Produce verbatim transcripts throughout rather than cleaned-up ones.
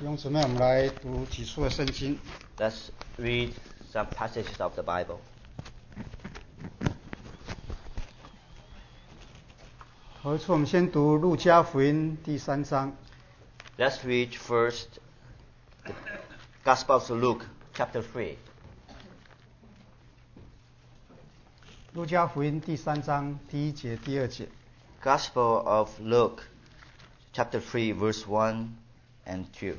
弟兄姊妹，我们来读几处的圣经。 Let's read some passages of the Bible. 头一次我们先读路加福音第三章。 Let's read first the Gospel of Luke, chapter three. 路加福音第三章第一节、第二节。 Gospel of Luke, chapter three, verse one and two.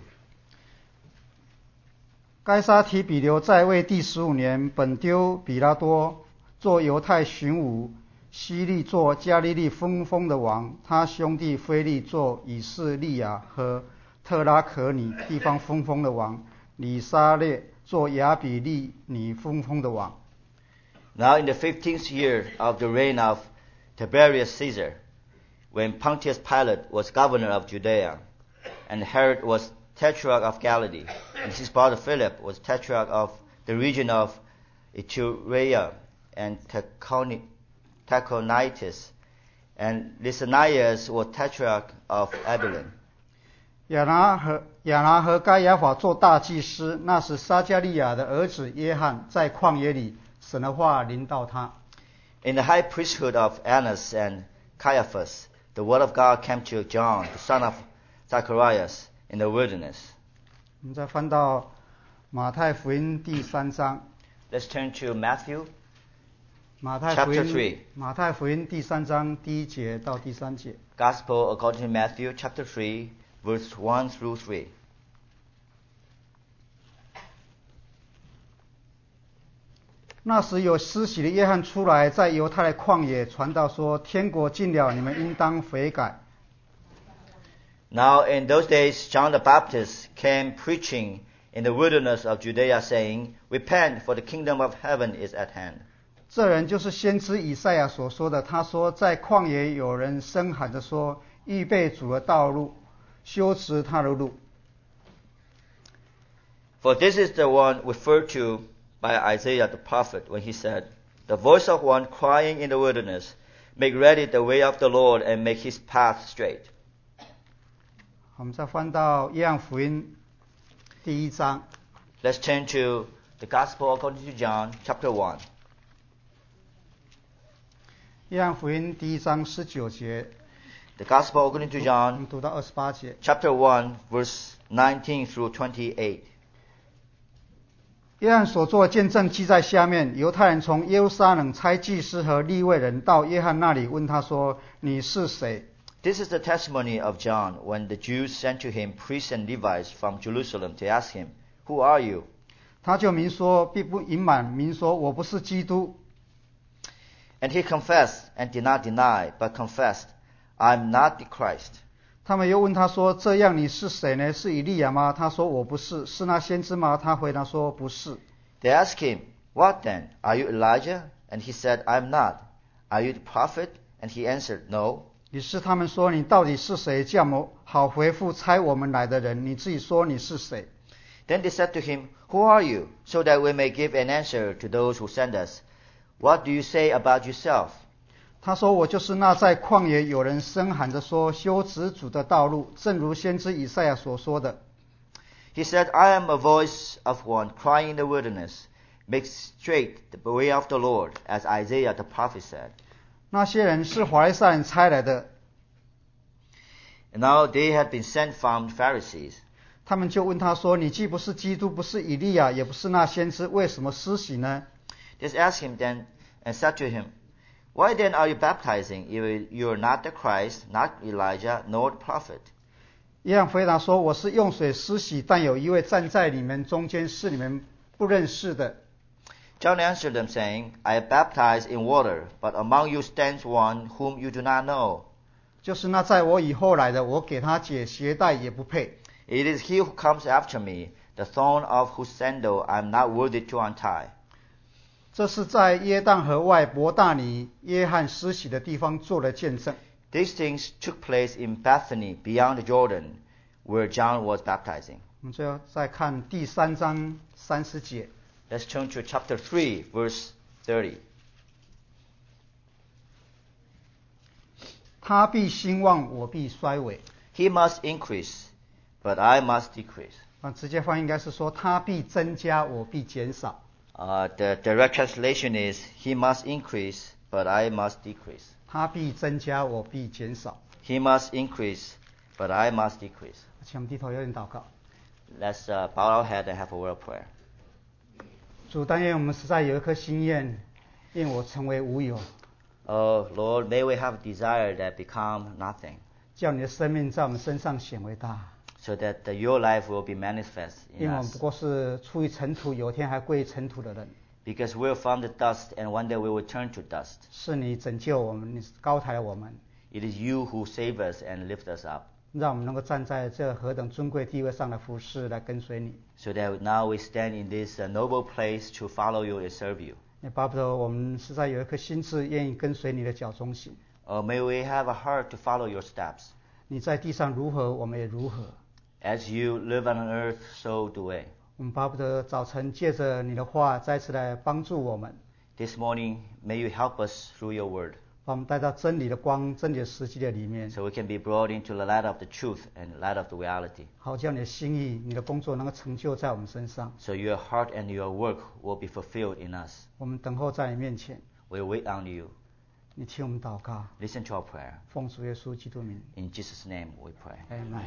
该撒提比留在位第十五年，本丢比拉多做犹太巡抚，希利做加利利分封的王，他兄弟腓力做以斯利亚和特拉可尼地方分封的王，以撒列做亚比利尼分封的王。 Now in the fifteenth year of the reign of Tiberius Caesar, when Pontius Pilate was governor of Judea, and Herod was tetrarch of Galilee, and his brother Philip was tetrarch of the region of Iturea and Trachonitis, and Lysanias was tetrarch of Abilene. 亚拿和亚拿和该亚法做大祭司，那时撒加利亚的儿子约翰在旷野里，神的话临到他。 In the high priesthood of Annas and Caiaphas, the word of God came to John, the son of Zacharias, in the wilderness. 我们再翻到马太福音第三章。 Let's turn to Matthew, 马太福 chapter 音 three. 马太福音第三章第一节到第三节。 Gospel according to Matthew, chapter three, verse one through three. 那时有施洗的约翰出来，在犹太的旷野传道说：天国近了，你们应当悔改。 Now in those days John the Baptist came preaching in the wilderness of Judea, saying, Repent, for the kingdom of heaven is at hand. 这人就是先知以赛亚所说的。他说，在旷野有人声喊着说：预备主的道路，修直他的路。 For this is the one referred to by Isaiah the prophet when he said, The voice of one crying in the wilderness, Make ready the way of the Lord and make his path straight. 我们再翻到约翰福音第一章。 Let's turn to the Gospel according to John, chapter one. 约翰福音第一章十九节， The Gospel according to 我 John, 们读到二十八节。 chapter one, verse nineteen through twenty-eight. 约翰所做的见证记在下面。犹太人从耶路撒冷差祭司和利未人到约翰那里，问他说：你是谁？ This is the testimony of John when the Jews sent to him priests and Levites from Jerusalem to ask him, Who are you? 他就明说，并不隐瞒，明说我不是基督。 And he confessed and did not deny, but confessed, I'm not the Christ. 他们又问他说：这样你是谁呢？是以利亚吗？他说我不是。是那先知吗？他回答说不是。 They asked him, What then? Are you Elijah? And he said, I'm not. Are you the prophet? And he answered, No. 于是他们说：你到底是谁？叫我们好回复差我们来的人。你自己说你是谁？ Then they said to him, Who are you? So that we may give an answer to those who send us. What do you say about yourself? 他说：我就是那在旷野有人声喊着说：修直主的道路，正如先知以赛亚所说的。 He said, I am a voice of one crying in the wilderness, Make straight the way of the Lord, as Isaiah the prophet said. 那些人是法利赛人差来的， And now they had been sent from the Pharisees. 他们就问他说：你既不是基督，不是以利亚，也不是那先知，为什么施洗呢？ They asked him then and said to him, Why then are you baptizing if you are not the Christ, not Elijah, nor the prophet? 约翰回答说：我是用水施洗，但有一位站在你们中间，是你们不认识的。 John answered them, saying, I baptize in water, but among you stands one whom you do not know. 就是那在我以后来的，我给他解鞋带也不配。 It is he who comes after me, the thorn of whose sandal I am not worthy to untie. 这是在约旦河外伯大尼约翰施洗的地方做的见证。 These things took place in Bethany, beyond the Jordan, where John was baptizing. 我们最后再看第三章三十节。 Let's turn to chapter three, verse thirty. 他必兴旺，我必衰微。 He must increase, but I must decrease. 啊，直接翻译应该是说他必增加，我必减少。 Uh, the direct translation is, he must increase, but I must decrease. 他必增加，我必减少。 He must increase, but I must decrease. 请我们低头有点祷告。 Let's uh, bow our head and have a word of prayer. 主，但愿我们实在有一颗心愿，愿我成为无有， Oh Lord, may we have a desire that become nothing, 叫你的生命在我们身上显为大。 so that uh, your life will be manifest 因 in 为我们 us. 不过是出于尘土，有一天还归于尘土的人。 Because we're from the dust, and one day we will turn to dust. 是你拯救我们，你高抬了我们， It is you who save us and lift us up, 让我们能够站在这何等尊贵地位上的服侍来跟随你。 so that now we stand in this uh, noble place to follow you and serve you. 也巴不得我们实在有一颗心志，愿意跟随你的脚中行。 Oh, may we have a heart to follow your steps. 你在地上如何，我们也如何。 As you live on earth, so do we. 我们巴不得早晨借着你的话再次来帮助我们， This morning, may you help us through your word, 把我们带到真理的光、真理的实际的里面， so we can be brought into the light of the truth and light of the reality. 好叫你的心意、你的工作能够成就在我们身上。 So your heart and your work will be fulfilled in us. 我们等候在你面前， We wait on you. 你听我们祷告， Listen to our prayer. 奉主耶稣基督名。 In Jesus' name we pray. Amen.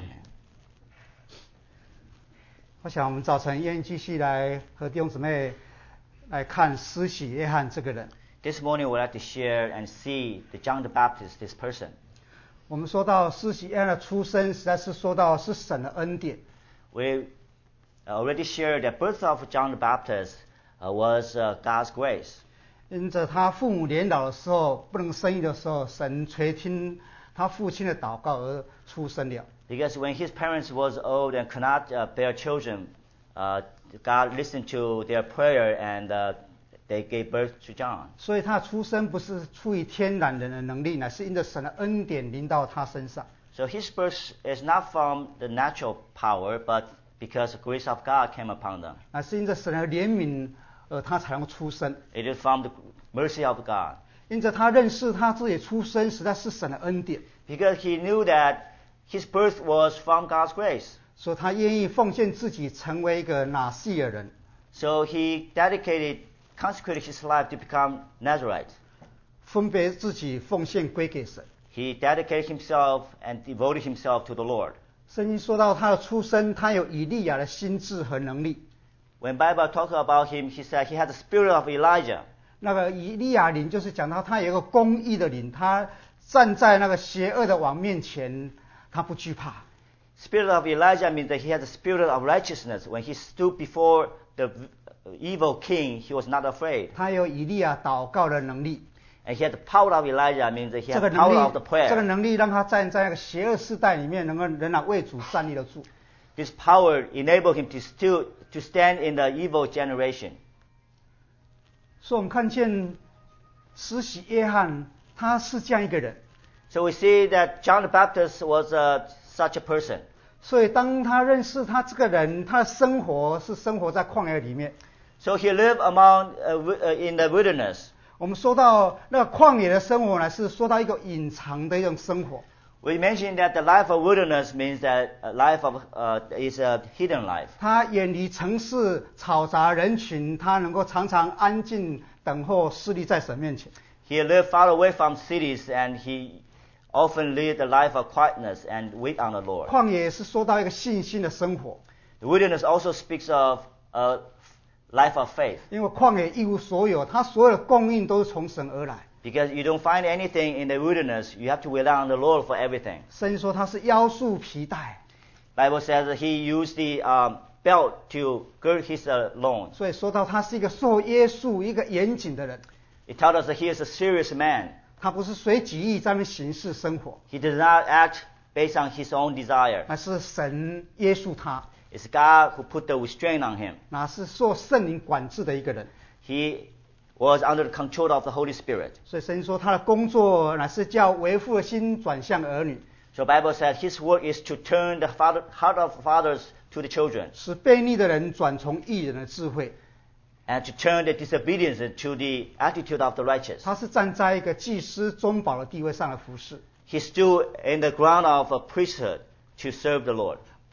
我想我们早晨愿意继续来和弟兄姊妹来看施洗约翰这个人。 This morning we'd like to share and see the John the Baptist, this person. 我们说到施洗约翰的出生，实在是说到是神的恩典。 We already shared the birth of John the Baptist uh, was uh, God's grace. 因着他父母年老的时候不能生育的时候，神垂听他父亲的祷告而出生了。 Because when his parents was old and could not uh, bear children, uh, God listened to their prayer and uh, they gave birth to John. 所以他的出生不是出于天然人的能力，乃是因着神的恩典临到他身上。 So his birth is not from the natural power, but because the grace of God came upon them. 乃是因着神的怜悯，呃，他才能出生。 It is from the mercy of God. 因着他认识他自己出生实在是神的恩典， Because he knew that his birth was from God's grace. 所以他愿意奉献自己，成为一个拿细尔人， So he dedicated, consecrated his life to become Nazarite. 分别自己奉献归给神。 He dedicated himself and devoted himself to the Lord. 圣经说到他的出生，他有以利亚的心智和能力。 When Bible talks about him, he said he had the spirit of Elijah. 那个以利亚灵就是讲到他有一个公义的灵，他站在那个邪恶的王面前，他不惧怕。 Spirit of Elijah means that he had the spirit of righteousness. When he stood before the evil king, he was not afraid. 他有以利亚祷告的能力， And he had the power of Elijah, means that he 这 had 个 the 能 power of the 力， prayer. 这个能力让他站在那个邪恶世代里面，能够仍然为主站立得住。 This power enabled him to still to stand in the evil generation. 所以我们看见施洗约翰他是这样一个人， So we see that John the Baptist was uh, such a person. 所以当他认识他这个人，他的生活是生活在旷野里面。 So he lived among uh, wi- uh, in the wilderness. 我们说到那个旷野的生活呢，是说到一个隐藏的一种生活。 We mentioned that the life of wilderness means that a life of uh, is a hidden life. 他远离城市嘈杂人群，他能够常常安静等候势力在神面前。 He lived far away from cities, and he often lived a life of quietness and wait on the Lord. 旷野是说到一个信心的生活， The wilderness also speaks of a life of faith, 因为旷野一无所有，他所有的供应都是从神而来。 because you don't find anything in the wilderness. You have to rely on the Lord for everything. 圣经说他是腰束皮带， Bible says that he used the um, belt to gird his uh, loins. 所以说到他是一个受约束、一个严谨的人。 It tells us that he is a serious man. 他不是随己意在那边行事生活， He does not act based on his own desire. 而是神约束他， It's God who put the restraint on him. 那是受圣灵管制的一个人。 He was under the control of the Holy Spirit. 所以圣经说他的工作乃是叫为父的心转向儿女， So Bible said his work is to turn the father, heart of fathers to the children, 使悖逆的人转从义人的智慧。 and to turn the disobedience to the attitude of the righteous. 他是站在一个祭司中保的地位上的服侍， He stood in the ground of a priesthood to serve the Lord,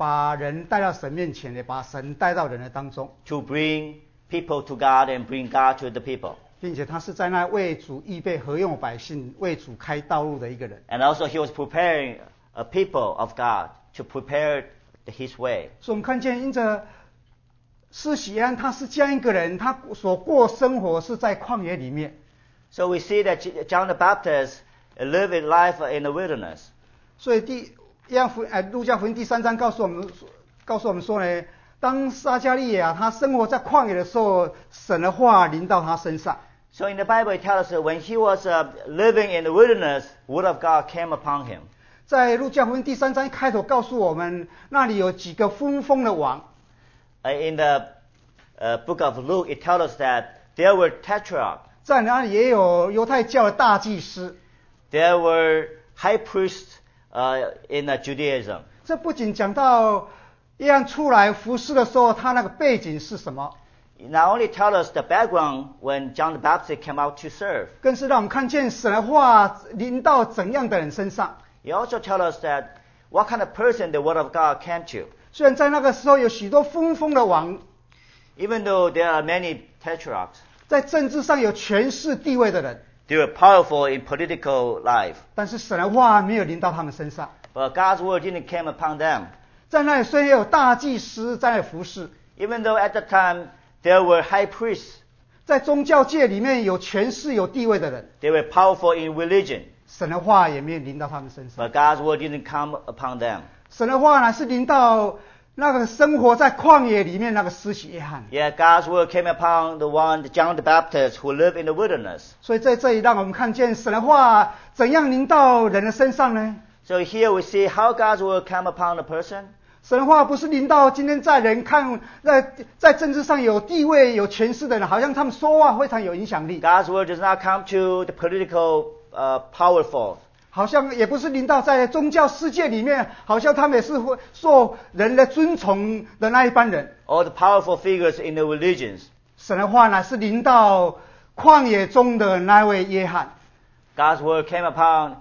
把人带到神面前，也把神带到人的当中， to bring people to God and bring God to the people. 并且他是在那为主预备合用百姓，为主开道路的一个人。 And also he was preparing a people of God to prepare his way. 所以我们看见，因着施洗约翰他是这样一个人，他所过生活是在旷野里面。 So we see that John the Baptist lived his life in the wilderness. 所以第约翰福呃路加福音第三章告诉我们，告诉我们说呢，当撒迦利亚他生活在旷野的时候，神的话临到他身上。 So in the Bible it tells us that when he was uh, living in the wilderness, word of God came upon him. 在路加福音第三章一开头告诉我们，那里有几个分封的王。 Uh, in the uh, book of Luke, it tells us that there were tetrarchs. 在那里也有犹太教的大祭司。 There were high priests uh, in uh, Judaism. 这不仅讲到约翰出来服侍的时候，他那个背景是什么， Not only tell us the background when John the Baptist came out to serve, 更是让我们看见神的话临到怎样的人身上。 he also tells us that what kind of person the word of God came to. 虽然在那个时候有许多分封的王， Even though there are many tetrarchs, 在政治上有权势地位的人， they were powerful in political life, 但是神的话没有临到他们身上。 but God's word didn't come upon them. 在那里虽然有大祭司在那里服侍， Even though at that time there were high priests, 在宗教界里面有权势有地位的人， they were powerful in religion, 神的话也没有临到他们身上。 but God's word didn't come upon them. 神的话呢是临到那个生活在旷野里面那个施洗约翰。 Yeah, God's word came upon the one, John the Baptist, who lived in the wilderness. 所以在这里让我们看见神的话怎样临到人的身上呢？ So here we see how God's word came upon the person. 神的话不是临到今天在人看在在政治上有地位有权势的人，好像他们说话非常有影响力， God's word does not come to the political uh, powerful. 好像也不是临到在宗教世界里面，好像他们也是会受人的尊崇的那一班人。 Or the powerful figures in the religions. 神的话呢是临到旷野中的那位约翰。 God's word came upon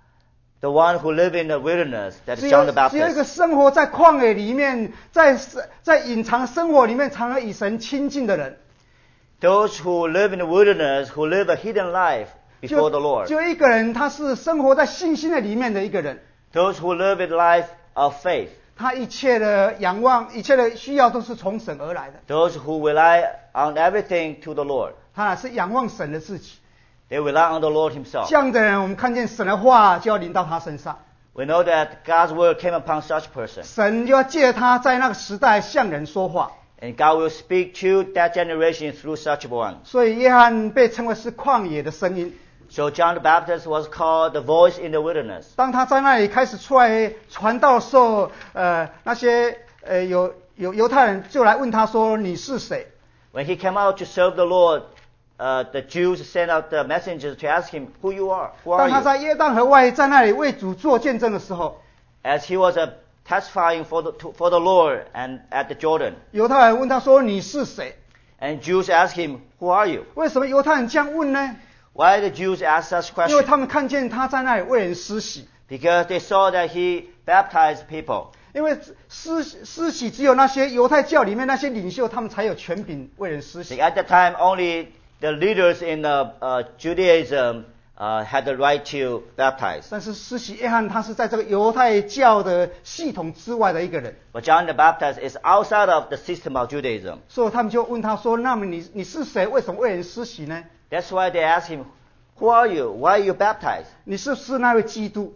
the one who lived in the wilderness, that is 只 John 有 the 只有一个 Baptist. 生活在旷野里面，在在隐藏生活里面，常常与神亲近的人， Those who live in the wilderness, who live a hidden life before the 就 Lord. 就一个人，他是生活在信心的里面的一个人， Those who live a life of faith. 他一切的仰望，一切的需要都是从神而来的， Those who rely on everything to the Lord. 他乃是仰望神的自己。 They rely on the Lord himself. 这样的人，我们看见神的话就要临到他身上， We know that God's word came upon such person. 神就要借他在那个时代向人说话。 And God will speak to that generation through such one. 所以约翰被称为是旷野的声音。 So John the Baptist was called the voice in the wilderness. 当他在那里开始出来传道的时候，呃，那些呃有有犹太人就来问他说：“你是谁？” When he came out to serve the Lord, uh, the Jews sent out the messengers to ask him, who you are, who 当 are 他 you? 在约旦河外在那里为主做见证的时候， As he was uh, testifying for the, to, for the Lord and at the Jordan. 犹太人问他说：“你是谁 And Jews asked him, who are you?？” 为什么犹太人这样问呢？ Why the Jews asked such 因为 questions? 他们看见他在那里为人施洗， Because they saw that he baptized people. 因为施施洗只有那些犹太教里面那些领袖，他们才有权柄为人施洗。 At that time, only the leaders in uh, uh, Judaism uh, had the right to baptize. 但是施洗约翰他是在这个犹太教的系统之外的一个人， But John the Baptist is outside of the system of Judaism. 所以他们就问他说：“那么你你是谁？为什么为人施洗呢？ That's why they asked him, who are you? Why are you baptized? 你是不是那位基督？”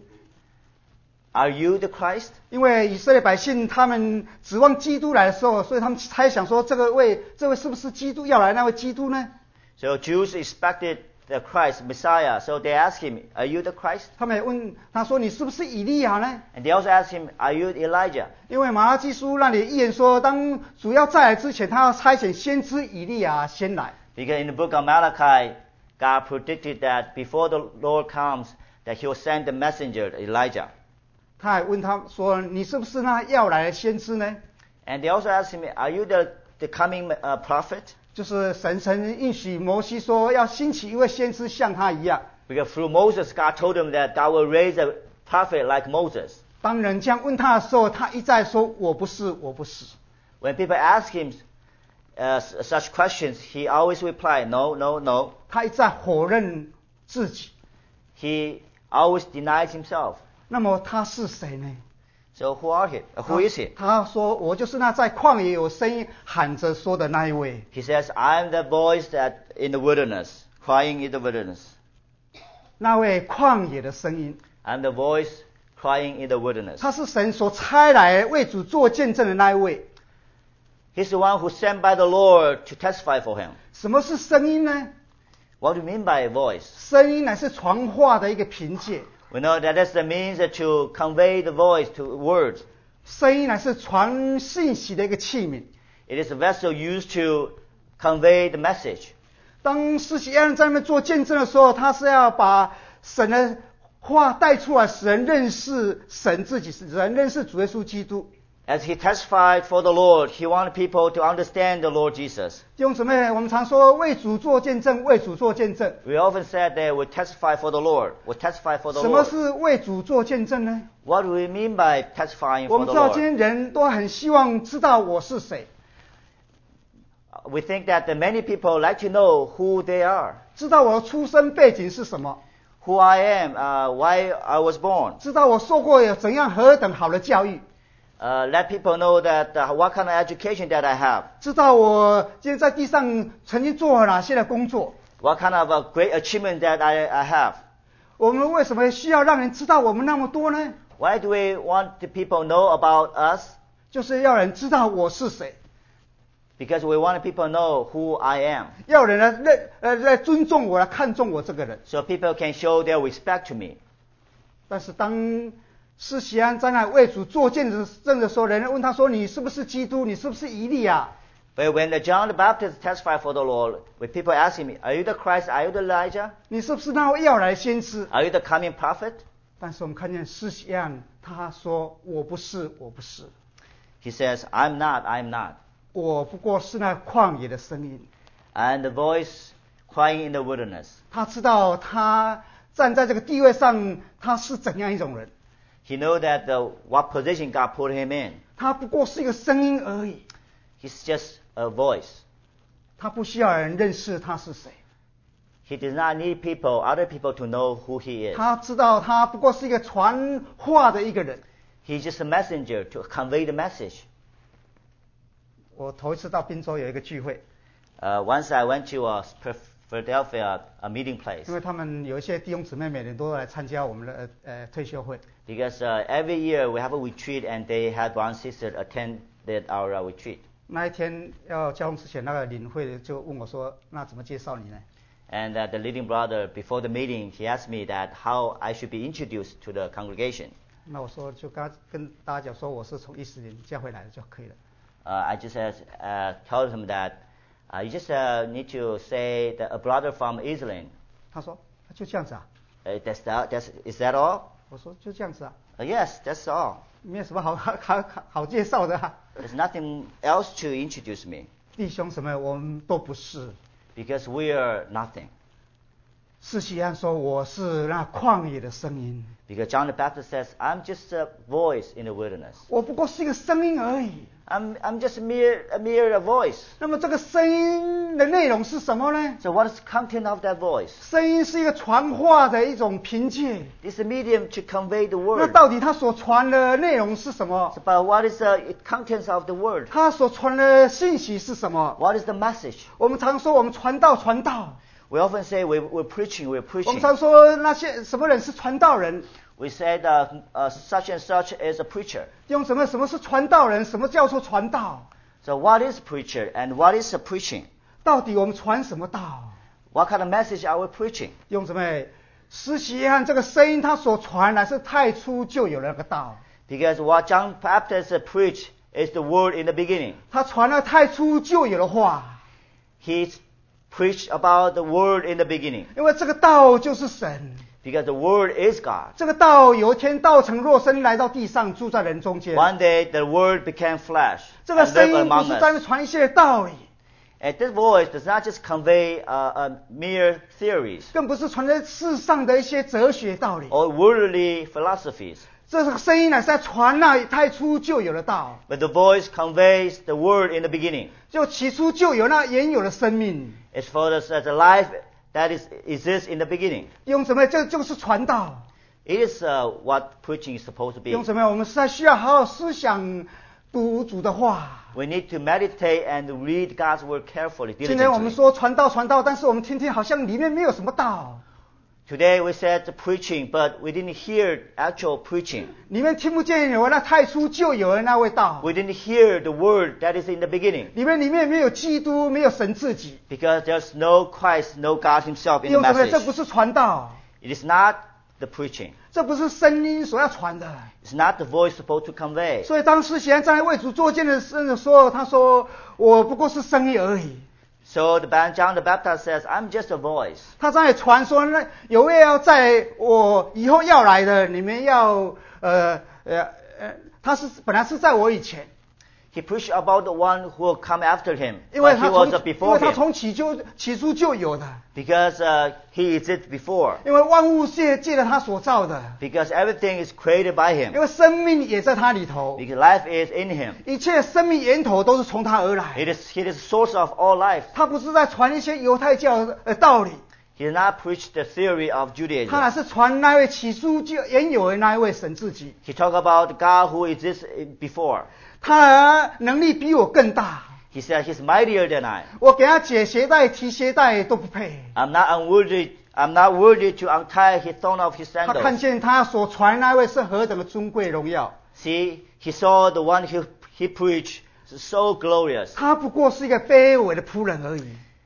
Are you the Christ? 因为以色列百姓他们指望基督来的时候，所以他们猜想说，这个位这位是不是基督要来那位基督呢？ So Jews expected the Christ, Messiah. So they asked him, are you the Christ? 他们也问他说：“你是不是以利亚呢 And they also asked him, are you Elijah?？” 因为马拉基书那里预言说，当主要再来之前，他要差遣先知以利亚先来。 Because in the book of Malachi, God predicted that before the Lord comes, that he will send the messenger, Elijah. 他还问他说：“你是不是那要来的先知呢 And they also asked him, are you the, the coming uh, prophet?？” 就是神曾应许摩西说，要兴起一位先知像他一样。 Because through Moses, God told him that God will raise a prophet like Moses. 当人这样问他的时候，他一再说我不是，我不是。 When people ask him uh, such questions, he always reply, no, no, no. 他一再否认自己。 He always denies himself. 那么他是谁呢？ So who are he? Uh, who is he? 他说我就是那在旷野有声音喊着说的那一位。 He says, I am the voice that in the wilderness, crying in the wilderness. 那位旷野的声音。 I am the voice crying in the wilderness. 他是神所差来为主做见证的那一位。 He's the one who sent by the Lord to testify for him. 什么是声音呢？ What do you mean by a voice? 声音乃是传话的一个凭借。 We know that that's the means to convey the voice to words. 声音乃是传信息的一个器皿。 It is a vessel used to convey the message. 当施洗约翰在那边做见证的时候，他是要把神的话带出来，使人认识神自己，使人认识主耶稣基督。 As he testified for the Lord, he wanted people to understand the Lord Jesus. 弟兄姊妹，我们常说为主做见证，为主做见证。 We often said that we testify for the Lord. We testify for the 什么 Lord. 是为主做见证呢？ What do we mean by testifying 我 for 们 the 知道今 Lord? 天人都很希望知道我是谁， We think that the many people like to know who they are, 知道我的出生背景是什么， who I am, uh, why I was born. 知道我受过有怎样何等好的教育， Uh, let people know that uh, what kind of education that I have, 知道我今天在地上曾经做了哪些的工作。 what kind of a great achievement that I, I have. 我们为什么需要让人知道我们那么多呢？ Why do we want the people know about us? 就是要人知道我是谁， Because we want people to know who I am. 要人来认呃来尊重我，来看重我这个人。 So people can show their respect to me. 但是当施洗约翰在那为主做见证的时候，人家问他说：“你是不是基督？你是不是以利亚？” But when the John the Baptist testified for the Lord, when people ask him, are you the Christ? Are you the Elijah? 你是不是那位要来的先知？ Are you the coming prophet? 但是我们看见施洗约翰他说：“我不是，我不是， He says, I'm not, I'm not. 我不过是那旷野的声音。 And the voice crying in the wilderness. ” 他知道他站在这个地位上，他是怎样一种人。 He knows that the, what position God put him in. 他不过是一个声音而已， He's just a voice. 他不需要人认识他是谁。 He does not need people, other people to know who he is. 他知道他不过是一个传话的一个人。 He's just a messenger to convey the message. 我头一次到滨州有一个聚会， Uh, once I went to uh, Philadelphia, a meeting place, 因为他们有一些弟兄姊妹每年都来参加我们的呃呃退休会。 because uh, every year we have a retreat, and they had one sister attended our uh, retreat. 那一天要交通之前，那个领会的就问我说：“那怎么介绍你呢 And uh, the leading brother, before the meeting, he asked me that how I should be introduced to the congregation.？” 那我说就刚跟大家讲说我是从伊斯林教会来的就可以了。 Uh, I just uh, uh, told him that uh, you just uh, need to say that a brother from Israel. 他说：“就这样子啊。 Uh, that's that, that's, is that all?” 我说：“就这样子啊， Uh, yes, that's all. 没有什么好好好好好介绍的、啊。 There's nothing else to introduce me 弟兄姊妹，我们都不是。 because we are nothing. 施洗约翰说：“我是那旷野的声音， Because John the Baptist says, I'm just a voice in the wilderness. 我不过是一个声音而已。” I'm, I'm just a mere, a mere a voice. 那么这个声音的内容是什么呢？ So what is the content of that voice? 声音是一个传话的一种凭借。 It's a medium to convey the 那 word. 到底他所传的内容是什么？ It's about what is the contents of the word. 他所传的信息是什么？ What is the message? 我们常说我们传道传道， We often say we, we're preaching, we're 我们 preaching. 常说那些什么人是传道人。 We said uh, uh, such and such is a preacher. 用什么什么是传道人？什么叫做传道？ So what is preacher and what is a preaching? 到底我们传什么道？ What kind of message are we preaching? 用什么？施洗约翰这个声音，他所传来是太初就有了那个道， Because what John Baptist preached is the word in the beginning. 他传了太初就有了话， He preached about the word in the beginning. 因为这个道就是神。 Because the word is God. 这个道有一天道成肉身来到地上，住在人中间。 One day the word became flesh 这个 and 声 lived 音不 among 是在那 us. 传一些道理， And this voice does not just convey uh, uh, mere theories 更不是传在世上的一些哲学道理。 or worldly philosophies. 这个声音呢是在传那太初就有的道。 But the voice conveys the word in the beginning. 就起初就有那原有的生命。 It's for us as a life that is exists in the beginning. 弟兄姊妹，这就是传道。 It is uh, what preaching is supposed to 弟 be. 兄姊妹，我们实在需要好好思想读主的话。 We need to meditate and read God's word carefully, 今天我们 diligently. 说传道传道，但是我们听听好像里面没有什么道， Today we said preaching, but we didn't hear actual preaching. 里面听不见有那太初就有的那位道， We didn't hear the word that is in the beginning. 里面里面没有基督，没有神自己。 Because there's no Christ, no God himself 弟 in the 兄姊妹，这不 message. 是传道， It is not the preaching. 这不是声音所要传的。 It's not the voice supposed to convey. 所以当时显然在为主作见的时候，他说：“我不过是声音而已。” So the John the Baptist says, I'm just a voice. 他在传说，那有位要在我以后要来的，你们要呃呃呃，他是本来是在我以前， He preached about the one who will come after him. 因为 But 他 he 从 was uh, 因 before 为他 him. 从起就起初就有的， Because uh, he is it before. 因为万物借借着他所造的， Because everything is created by 因 him. 为生命也在他里头， Because life is in him. 一切生命源头都是从他而来。 It is, he is the source of all life. 他不是在传一些犹太教的呃道理， He did not preach the theory of 他 Judaism. 乃是传那位起初就原有的那一位神自己。 He talked about God who exists before. 他能力比我更大， He said, He's mightier than I. 我给他解鞋带、提鞋带都不配。 I'm not unworthy. I'm not worthy to untie his thorn of his 他看 sandals. 见他所传那位是何等的尊贵荣耀， See, he saw the one he, he preached is so glorious. 他不过是一个卑微的仆人而已。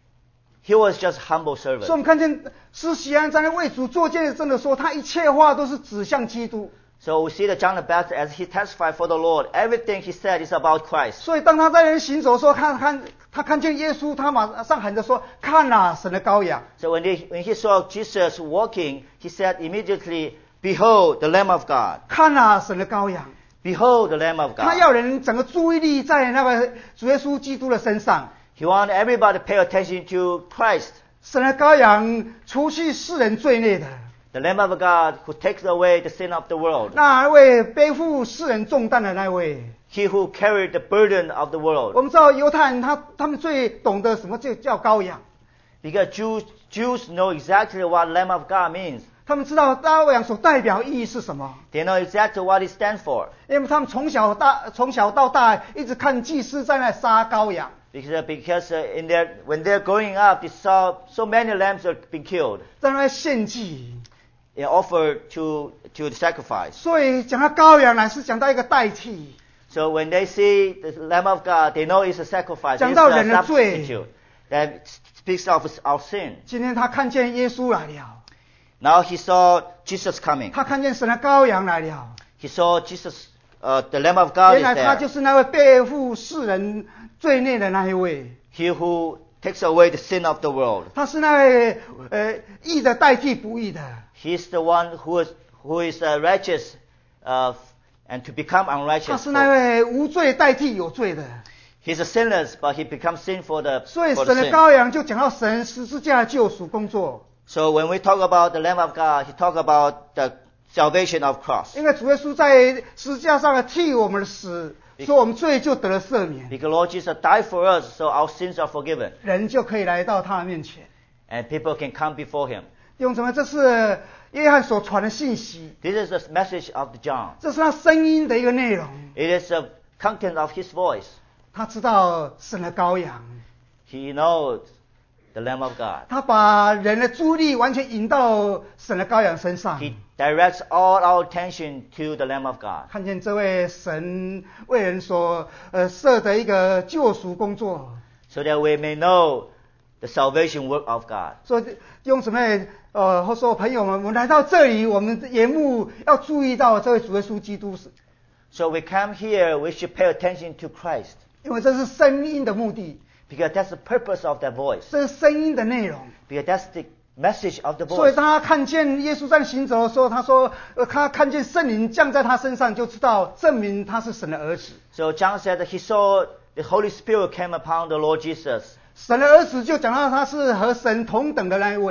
He was just humble 所以我 servant. 们看见施洗安在那为主做见证的说，他一切话都是指向基督。 So we see that John the Baptist, as he testified for the Lord, everything he said is about Christ. 所以当他在人行走的时候，看看他看见耶稣，他马上喊着说：“看啊，神的羔羊！” So when, they, when he saw Jesus walking, he said immediately, Behold the Lamb of God. 看啊，神的羔羊！ Behold the Lamb of 他 God. 要人整个注意力在那个主耶稣基督的身上。 He wanted everybody to pay attention to Christ, 神的羔羊除去世人罪孽的， the Lamb of God who takes away the sin of the world. 那位背负世人重担的那位。 He who carried the burden of the 我 world. 们知道犹太人他他们最懂得什么就叫羔羊， Because Jews, Jews know exactly what Lamb of God means. 他们知道羔羊所代表意义是什么， They know exactly what it stands for. 因为他们从小大从小到大一直看祭司在那杀羔羊， Because, because uh, in their, when they're growing up, they saw so many lambs are being killed 在那献祭， and offered to, to the sacrifice. 所以讲到羔羊乃是讲到一个代替， So when they see the Lamb of God, they know it's a sacrifice. It's 讲到 a 人的罪。 substitute that speaks of our sin. 今天他看见耶稣来了， Now he saw Jesus coming. 他看见神的羔羊来了， He saw Jesus, uh, the Lamb of God 原 is 来他就 there. 是那位背负世人罪孽的那一位， He who takes away the sin of the world. 他是那位呃义的代替不义的。 He's the one who is, who is uh, righteous uh, and to become 他 unrighteous. 是那 For, 位无罪代替有罪的， he's a sinless, but he becomes sin for the, 所以 for 神 the 的 sin. 羔羊就讲到神十字架的救赎工作。 So when we talk about the Lamb of God, he talk about the salvation of cross. 因为主耶稣在十字架上的替我们的死，说我们罪就得了赦免， Because Lord Jesus died for us, so our sins are forgiven. 人就可以来到他的面前。 And people can come before him. 弟兄姊妹，这是约翰所传的信息， This is the message of the John. 这是他声音的一个内容。 It is the content of his voice. 他知道神的羔羊， He knows the Lamb of God. 他把人的注意力完全引到神的羔羊身上。 He directs all our attention to the Lamb of God. 看见这位神为人所呃设的一个救赎工作， So that we may know the salvation work of God. 所以弟兄姊妹，呃，或说朋友们，我们来到这里，我们眼目要注意到这位主耶稣基督， So we come here, we should pay attention to Christ. 因为这是声音的目的， Because that's the purpose of that voice. 这是声音的内容。 Because that's the message of the 所以 voice. 当他看见耶稣在行走的时候，他说，呃，他看见圣灵降在他身上，就知道证明他是神的儿子。 So John said that he saw the Holy Spirit came upon the Lord Jesus. 神的儿子就讲到他是和神同等的那一位。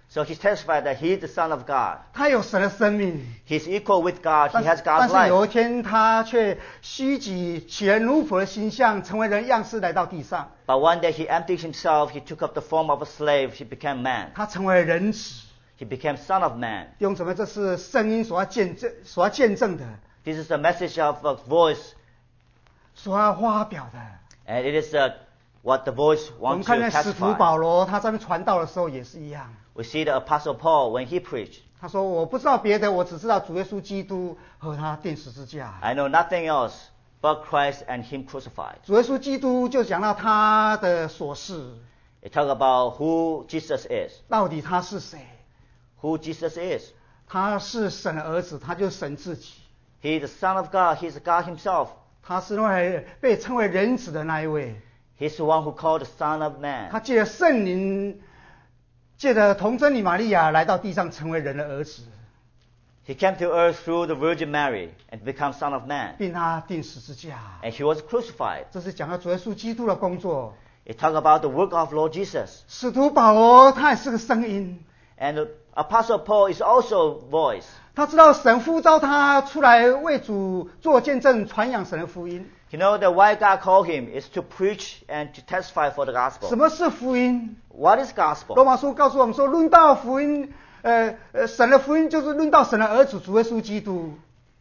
So he testified that he is the Son of God. 他有神的生命， He's equal with God. He 但 has 但 God's 是有 life. 一天他却虚己，取人奴仆的形象，成为人样式来到地上。 But one day he emptied himself. He took up the form of a slave. He became man. 他成为人子。 He became Son of Man. 弟兄姊妹，这是声音所要见证、所要见证的， This is the message of a voice, 所要发表的。 and it is uh, what the voice 我们 wants 看 to 见使徒 testify. 保罗，他在那边传道的时候也是一样。 We see the Apostle Paul when he preached. 他说：“我不知道别的，我只知道主耶稣基督和他钉十字架。 I know nothing else but Christ and Him crucified. 主耶稣基督就讲到他的琐事， It talk about who Jesus is, 到底他是谁？ who Jesus is. 他是神的儿子，他就是神自己。 He is the Son of God. He is God Himself. 他是那位被称为人子的那一位。 He's the one who called the Son of Man. 他借着圣灵，借着童真女玛利亚来到地上，成为人的儿子， He came to earth through the Virgin Mary and become Son of Man. 并他钉十字架。 And He was crucified. 这是讲到主耶稣基督的工作。 It talk about the work of Lord Jesus. 使徒保罗他也是个声音， And the Apostle Paul is also voice. 他知道神呼召他出来为主做见证，传扬神的福音。 You know that why God called him is to preach and to testify for the 什 gospel. 么是福音？ What is 罗 gospel? 马书告诉我们说，论到福音，呃呃，神的福音就是论到神的儿子主耶稣基督。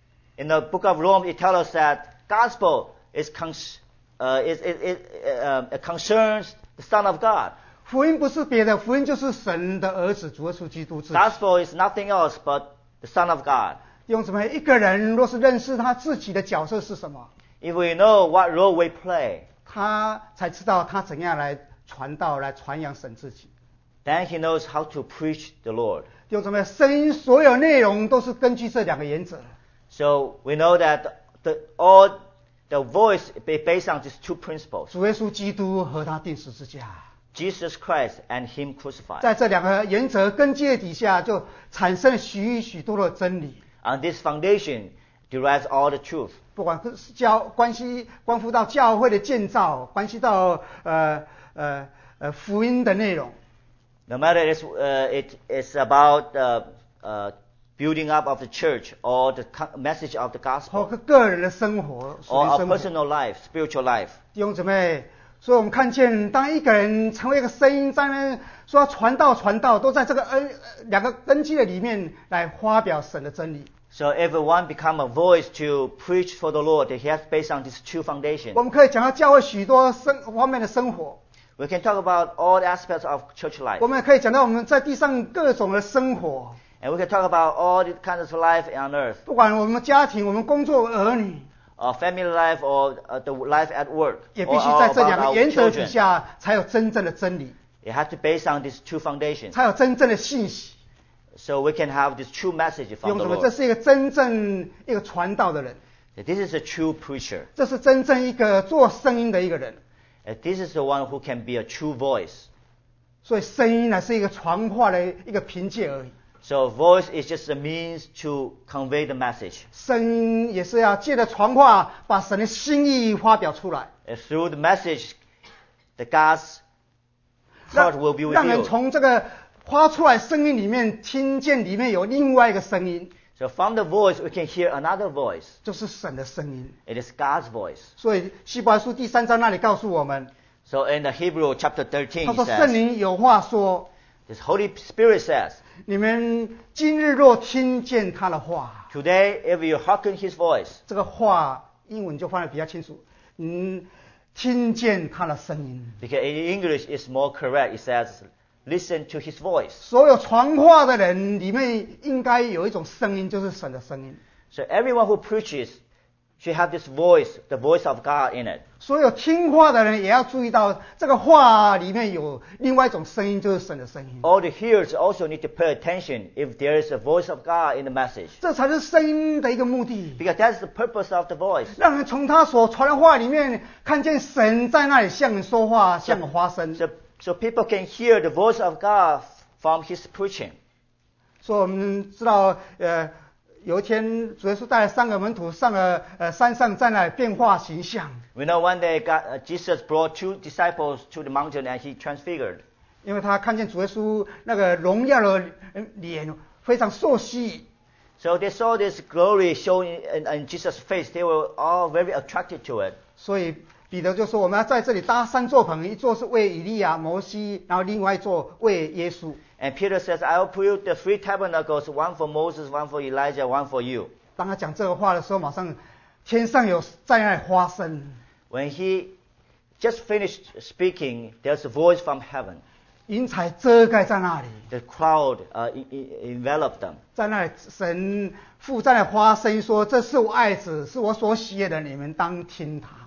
In the book of Rome, it tells us that gospel is cons- uh, is, is, is, uh, uh, concerns the Son of God. 福音不是别的，福音就是神的儿子主耶稣基督自己。 Gospel is nothing else but the Son of God. 用什么？一个人若是认识他自己的角色是什么， If we know what role we play, 他才知道他怎样来传道、来传扬神自己。 then he knows how to preach the Lord. 用什么？声音所有内容都是根据这两个原则。 So we know that the, all the voice is based on these two principles: 主耶稣基督和他钉十字架， Jesus Christ and Him crucified. 在这两个原则根基的底下，就产生了许许多多的真理。 On this foundation derives all the truth. 不管是教关系关乎到教会的建造，关系到呃呃呃福音的内容， No matter it's, uh, it is about the uh, building up of the church or the co- message of the 包 gospel 括个人的生活、属 or 灵 our 生活。 personal life, spiritual life. 弟兄姊妹，所以我们看见，当一个人成为一个声音，在那说要传道、传道，都在这个恩呃两个根基的里面来发表神的真理。 So everyone become a voice to preach for the Lord. He has based on these two foundations. 我们可以讲到教会许多生方面的生活， We can talk about all aspects of church life. 我们也可以讲到我们在地上各种的生活， And we can talk about all the kinds of life on earth, 不管我们家庭、我们工作、儿女， or family life, or uh, the life at work, 也 or 必须 all 在这 about 两个 our 原则底 children. 下，才有真正的真理， It has to based on these two foundations. 才有真正的信息。 So we can have this true message 用 from 什 the 么？这 Lord. 是一个真正一个传道的人， That This is a true preacher. 这是真正一个做声音的一个人。 And This is the one who can be a true voice. 所以声音呢是一个传话的一个凭借而已， So voice is just a means to convey the message. 声音也是要借着传话，把神的心意发表出来， And through the message, the God's 让 heart will be 让人 revealed. 从这个发出来声音里面听见里面有另外一个声音， So from the voice, we can hear another voice. 就是神的声音。 It is God's voice. 所以希伯来书第三章那里告诉我们， So in the Hebrew chapter thirteen, 他 it 说圣 says, 灵有话说， this Holy Spirit says, 你们今日若听见他的话， today if you hearken His voice, 这个话英文就放得比较清楚，嗯，听见他的声音。 because in English it's more correct, it says, listen to His voice. 所有传话的人里面应该有一种声音，就是神的声音。 So everyone who preaches should have this voice, the voice of God in it. 所有听话的人也要注意到，这个话里面有另外一种声音，就是神的声音。 All the hearers also need to pay attention if there is a voice of God in the message. 这才是声音的一个目的， Because that's the purpose of the voice. 让人从他所传的话里面看见神在那里向你说话，向你发声。 So, so people can hear the voice of God from His preaching. 所以我们知道，呃，有一天主耶稣带了三个门徒上了呃山上，在那里变化形象。 We know one day God, uh, Jesus brought two disciples to the mountain and He transfigured. 因为他看见主耶稣那个荣耀的脸，非常受吸引。 So they saw this glory showing in, in Jesus' face. They were all very attracted to it. 所以彼得就说：“我们要在这里搭三座棚，一座是为以利亚、摩西，然后另外一座为耶稣。” And Peter says, "I will build the three tabernacles: one for Moses, one for Elijah, one for you." 当他讲这个话的时候，马上天上有在那里发声。 When he just finished speaking, there's a voice from heaven. 云彩遮盖在那里， The cloud uh, e- e- enveloped them. 在那里神父在那里发声说：“这是我爱子，是我所喜悦的，你们当听他。”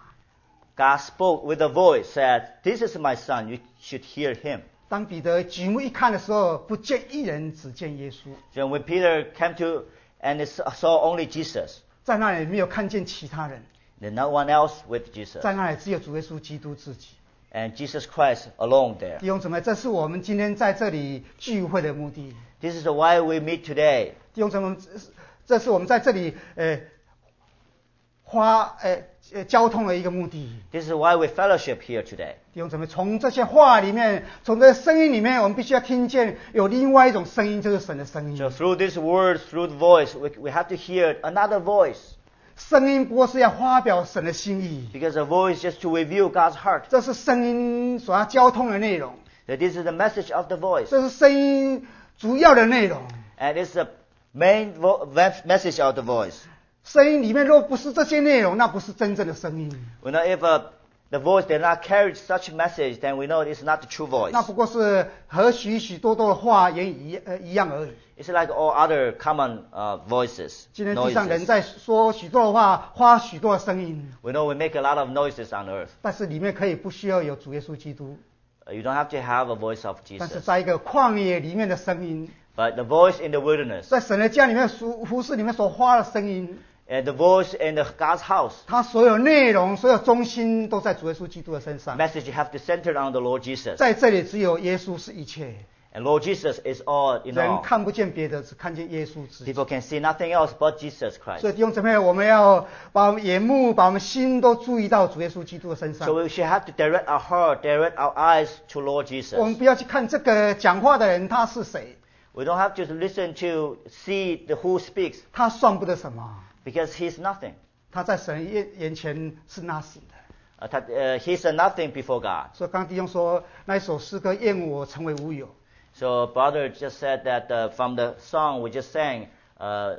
God spoke with a voice, said, "This is my son, you should hear him." 当彼得举目一看的时候，不见一人，只见耶稣。 So when Peter came to and saw only Jesus, 在那里没有看见其他人， there's no one else with Jesus, 在那里只有主耶稣基督自己。 and Jesus Christ alone there. 弟兄姊妹，这是我们今天在这里聚会的目的。 This is why we meet today. 弟兄姊妹，这是我们在这里呃花呃呃交通的一个目的。 This is why we fellowship here today. 弟兄姊妹，从这些话里面，从这声音里面，我们必须要听见有另外一种声音，就是神的声音。 So through these words, through the voice, we, we have to hear another voice. 声音不过是要发表神的心意， Because a voice just to reveal God's heart. 这是声音所要交通的内容， That this is the message of the voice. 这是声音主要的内容。 And it's the main vo- message of the voice. 声音里面若不是这些内容，那不是真正的声音， We know if uh, the voice did not carry such message, then we know it's not the true voice. 那不过是和许许多多的话言一呃一样而已。 It's like all other common uh, voices, 今天地上人 noises. 在说许多的话，发许多的声音， We know we make a lot of noises on earth. 但是里面可以不需要有主耶稣基督， Uh, You don't have to have a voice of 但是 Jesus. 在一个旷野里面的声音， But the voice in the wilderness, 在神的家里面服服侍里面所发的声音， and the voice in the God's house, 它所有内容、所有中心都在主耶稣基督的身上。 message you have to center on the Lord Jesus. 在这里只有耶稣是一切， And Lord Jesus is all in 人 all. 看不见别的，只看见耶稣自己。 People can see nothing else but Jesus 所 Christ. 以弟兄姊妹，我们要把我们眼目、把我们心都注意到主耶稣基督的身上。 So we should have to direct our heart, direct our eyes to Lord 我们 Jesus. 不要去看这个讲话的人他是谁， We don't have to listen to see the who speaks 他算不得什么， because he's nothing. 他在神眼眼前是那死的。 Uh, that, uh, he's a nothing before God. 所以刚刚弟兄说那一首诗歌愿我成为无有， So brother just said that uh, from the song we just sang, uh,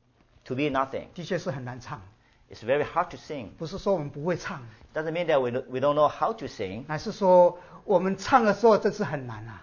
to be nothing. 的确是很难唱， It's very hard to sing. 不是说我们不会唱， Doesn't mean that we don't, we don't know how to sing. 乃是说我们唱的时候真是很难啊。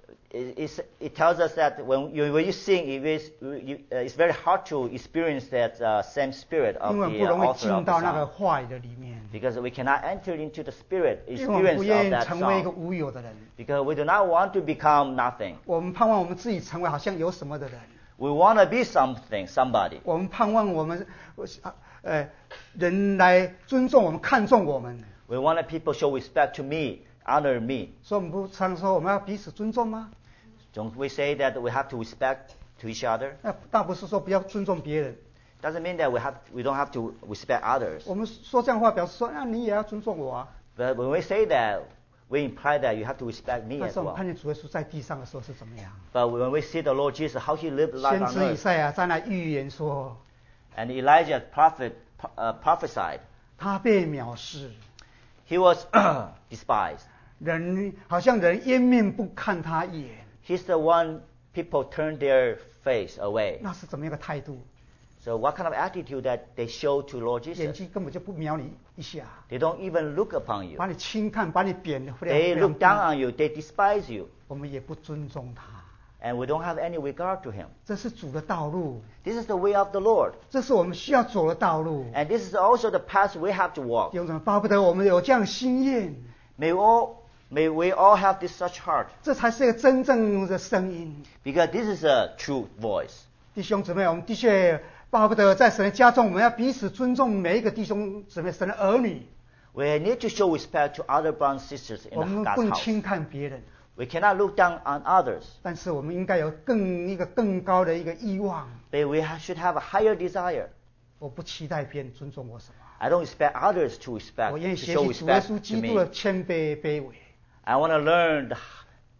It, it's, it tells us that when you, when you sing, it is, you, uh, it's very hard to experience that uh, same spirit of 因为 the 不 uh, 容易 author 进 of 到 the 那个 song. 话语的里面， Because we cannot enter into the spirit, 因为我们不 experience 愿 of 意 that 成为一个 song. 无有的人， Because we do not want to become nothing. 我们盼望我们自己成为好像有什么的人， We want to be something, somebody. 我们盼望我们呃人来尊重我们、看重我们。 We want people show respect to me, honor me. 所以我们不常说我们要彼此尊重吗？ Don't we say that we have to respect to each other? 那倒不是说不要尊重别人， Doesn't mean that we have we don't have to respect others. 我们说这样的话表示说，那你也要尊重我啊。 But when we say that, we imply that you have to respect me 但 as 是我们 well. 看见主耶稣在地上的时候是怎么样？ But when we see the Lord Jesus, how he lived life 先 on 知以 earth, 赛亚在那预言说， and Elijah prophet uh, prophesied, 他被藐视， he was despised. 人好像人掩面不看他一眼， He's the one people turn their face away. 那是怎么样的态度？ So what kind of attitude that they show to Lord 眼 Jesus? 睛根本就不瞄你一下， They don't even look upon you. 把你轻看，把你贬得非常 They 非常 look 低 down on you. They despise you. 我们也不尊重他。 And we don't have any regard to him. 这是主的道路， This is the way of the Lord. 这是我们需要走的道路。 And this is also the path we have to walk. 弟兄姊妹，巴不得我们有这样的心愿， May we all, may we all have this such heart. 这才是一个真正的声音。 Because this is a true voice. 弟兄姊妹，我们的确巴不得在神的家中，我们要彼此尊重每一个弟兄姊妹、神的儿女。 We need to show respect to other brothers and sisters 我 in 们 the 不 God's 能 house. 轻看别人， We cannot look down on others. 但是我们应该有更一个更高的一个欲望。 But we ha- should have a higher desire. 我不期待别人尊重我什么， I don't expect others to respect, 我愿意 to 学 show 习主耶 respect 稣 to 基督的 me. 谦卑卑微。 I want to learn the,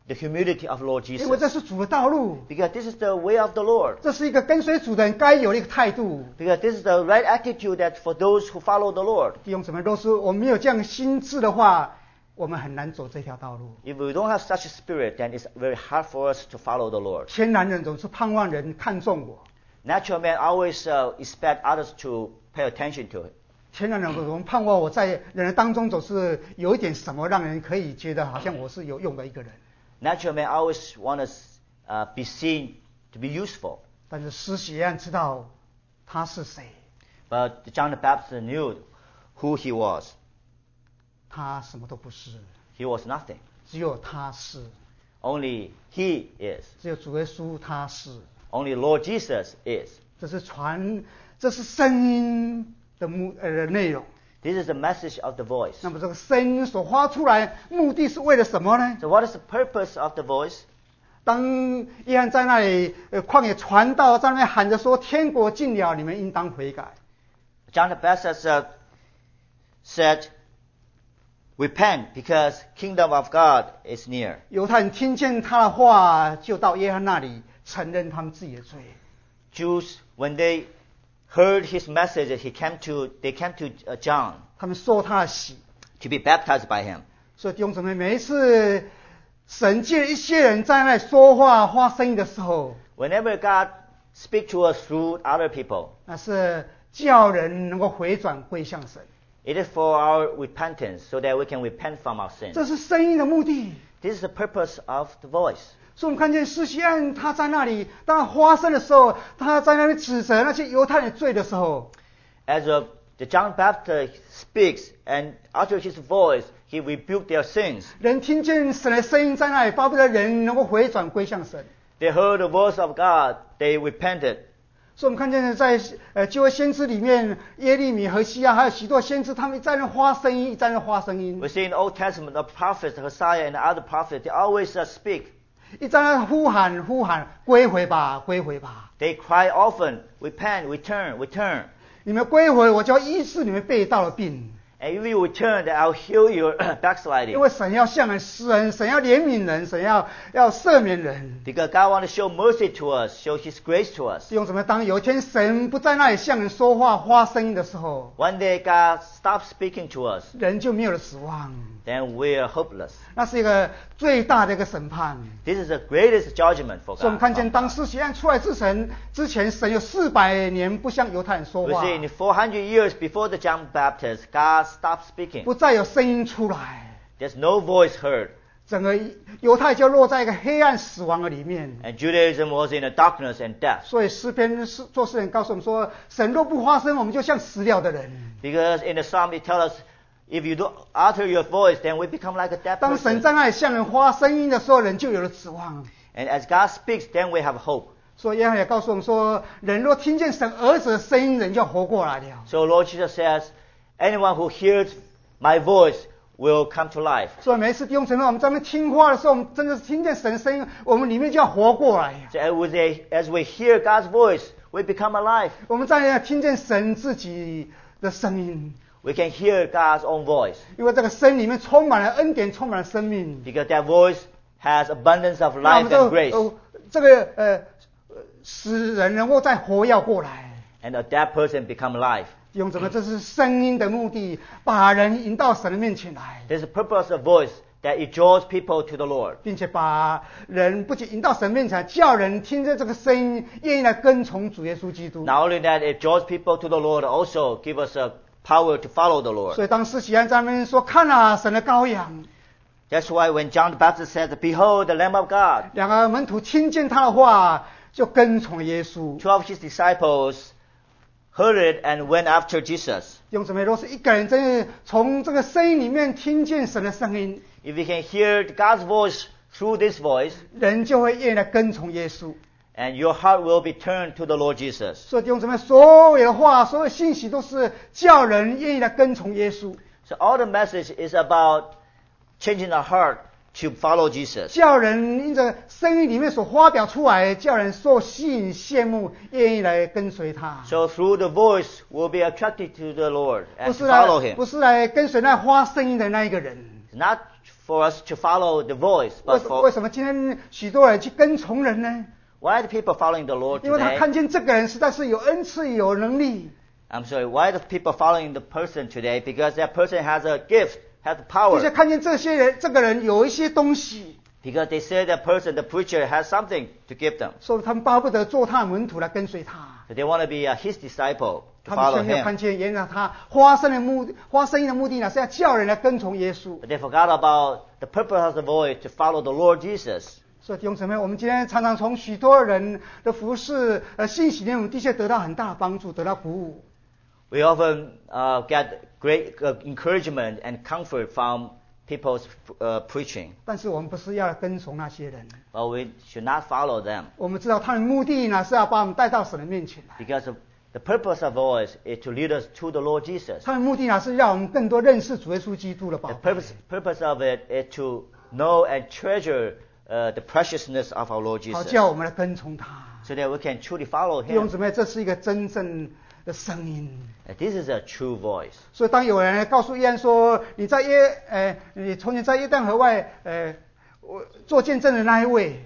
the humility of Lord 因为这 Jesus. 是主的道路， Because this is the way of the Lord. 这是一个跟随主的人该有的一个态度。 Because this is the right attitude that for those who follow the Lord. 弟兄姊妹，若是我们没有这样心智的话，我们很难走这条道路。 If we don't have such a spirit, then it's very hard for us to follow the Lord. 天然人总是盼望人看重我， Natural man always uh, expect others to pay attention to it. 天然人我们盼望我在人当中总是有一点什么，让人可以觉得好像我是有用的一个人。 Natural man always want us uh, be seen to be useful. 但是施洗约翰知道他是谁， But John the Baptist knew who he was. 他什么都不是， He was nothing. 只有他是， Only he is. 只有主耶稣他是。 Only Lord Jesus is. 这是传，这是声音的目呃内容。 This is the message of the voice. 那么这个声音所发出来，目的是为了什么呢？ So what is the purpose of the voice? 当约翰在那里呃旷野传道，在那边喊着说：“天国近了，你们应当悔改。” John the Baptist uh, said, repent because kingdom of God is near. 犹太人听见他的话，就到约翰那里承认他们自己的罪。 Jews, when they heard his message, he came to, they came to uh, John 他们受他的洗。 to be baptized by him. 所以弟兄姊妹，每一次神借一些人在那里说话、发声音的时候， Whenever God speaks to us through other people, 那是叫人能够回转归向神。 it is for our repentance, so that we can repent from our sins. 这是声音的目的。 This is the purpose of the voice. 所以我们看见施洗约翰他在那里，当他发声的时候，他在那里指责那些犹太人罪的时候， As of the John Baptist speaks and utters his voice, he rebuked their sins. 人听见神的声音在那里，巴不得人能够回转归向神。 They heard the voice of God, they repented. 所以我们看见在呃旧约先知里面，耶利米、何西亚还有许多先知，他们在那发声音，在那发声音 We，see in the Old Testament, the prophets, Hosea and the other prophets, they always uh, speak. 一在那呼喊呼喊，归回吧，归回吧！ They cry often, repent, return, return. 你们归回，我就要医治你们背道的病。 And if you return, then I'll heal your 因 backsliding. 为神要向人施恩，神要怜悯人，神要要赦免人。 Because God wants to show mercy to us, show His grace to us. 弟兄姊妹，当有一天神不在那里向人说话、发声音的时候， One day God stops speaking to us, 人就没有了指望。 then we are hopeless. 那是一个最大的一个审判。 This is the greatest judgment for 所以我们 God. 看见，当施洗约翰出来之前，之前神有四百年不向犹太人说 We 话， see in four hundred years before the John Baptist, God stopped speaking. 不再有声音出来， There's no voice heard. 整个犹太就落在一个黑暗死亡的里面。 And Judaism was in a darkness and death. 所以诗篇是做诗人告诉我们说，神若不发声，我们就像死了的人。 Because in the Psalm it tells us, if you don't utter your voice, then we become like a dead 当神 person. 在那里向人发声音的时候，人就有了指望。 And as God speaks, then we have hope. 所以约翰也告诉我们说，人若听见神儿子的声音，人就要活过来了。 So Lord Jesus says, anyone who hears my voice will come to life. 所以每一次弟兄姊妹，我们在那边听话的时候，我们真的是听见神的声音，我们里面就要活过来。 So as we, as we hear God's voice, we become alive. 我们在那听见神自己的声音， We can hear God's own voice. 因为这个声里面充满了恩典，充满了生命。 Because that voice has abundance of 那我 life 们 and 就 grace. 呃这个呃呃使人能够再活跃过来。 And a dead person become alive. 弟兄姊妹，这是声音的目的，把人引到神的面前来， There's a purpose of voice that it draws people to the Lord. 并且把人不仅引到神面前来，叫人听着这个声音，愿意来跟从主耶稣基督。 Not only that, it draws people to the Lord, also give us a power to follow the 所 Lord. 以当施洗约翰在那边说：“看啊，神的羔羊。” That's why when John the Baptist said, Behold the Lamb of God, 两个门徒听见他的话，就跟从耶稣。 two of his disciples heard it and went after Jesus. 弟兄姊妹，若是一个人真的从这个声音里面听见神的声音， If we can hear God's voice through this voice, 人就会愿意来跟从耶稣。 and your heart will be turned to the Lord Jesus. 所以弟兄姊妹，所有的话、所有信息都是叫人愿意来跟从耶稣， So all the message is about changing our heart to follow Jesus. 叫人因着声音里面所发表出来，叫人受吸引、羡慕，愿意来跟随他。 So through the voice, we'll be attracted to the Lord 不 and 是 to follow 来， Him. 不是来跟随那发声音的那一个人。 Not for us to follow the voice, 为 but 什为 for 什么今天许多人去跟从人呢？ why are the people following the Lord 因为他 today? 看见这个人实在是有恩赐、有能力， I'm sorry, why are the people following the person today? Because that person has a gift, has 并且 power. 看见这些人，这个人有一些东西， Because they say that person, the preacher, has something to give them. 所以他们巴不得做他的门徒来跟随他。 So they want to be uh, his disciple, to 他们 follow 却没有看 him. 见，原来他花生的目花生意的目的呢，是要叫人来跟从耶稣。 But they forgot about the purpose of the voice to follow the Lord Jesus. 所以弟兄姊妹，我们今天常常从许多人的服侍、呃信息内容，的确得到很大的帮助，得到鼓舞。 We often uh, get great uh, encouragement and comfort from people's uh, preaching, 但是我们不是要跟从那些人， but we should not follow them 我们知道他们的目的呢是要把我们带到神的面前来， because of the purpose of voice is to lead us to the Lord Jesus. 他们的目的呢是让我们更多认识主耶稣基督的宝 The 贝。 purpose purpose of it is to know and treasure uh, the preciousness of our Lord 好 Jesus, 叫我们来跟从他。 so that we can truly follow 弟兄 Him. 姊妹，这是一个真正的声音。 And this is a true voice. 所以当有人告诉约翰说你在约呃你从前在约旦河外呃我做见证的那一位，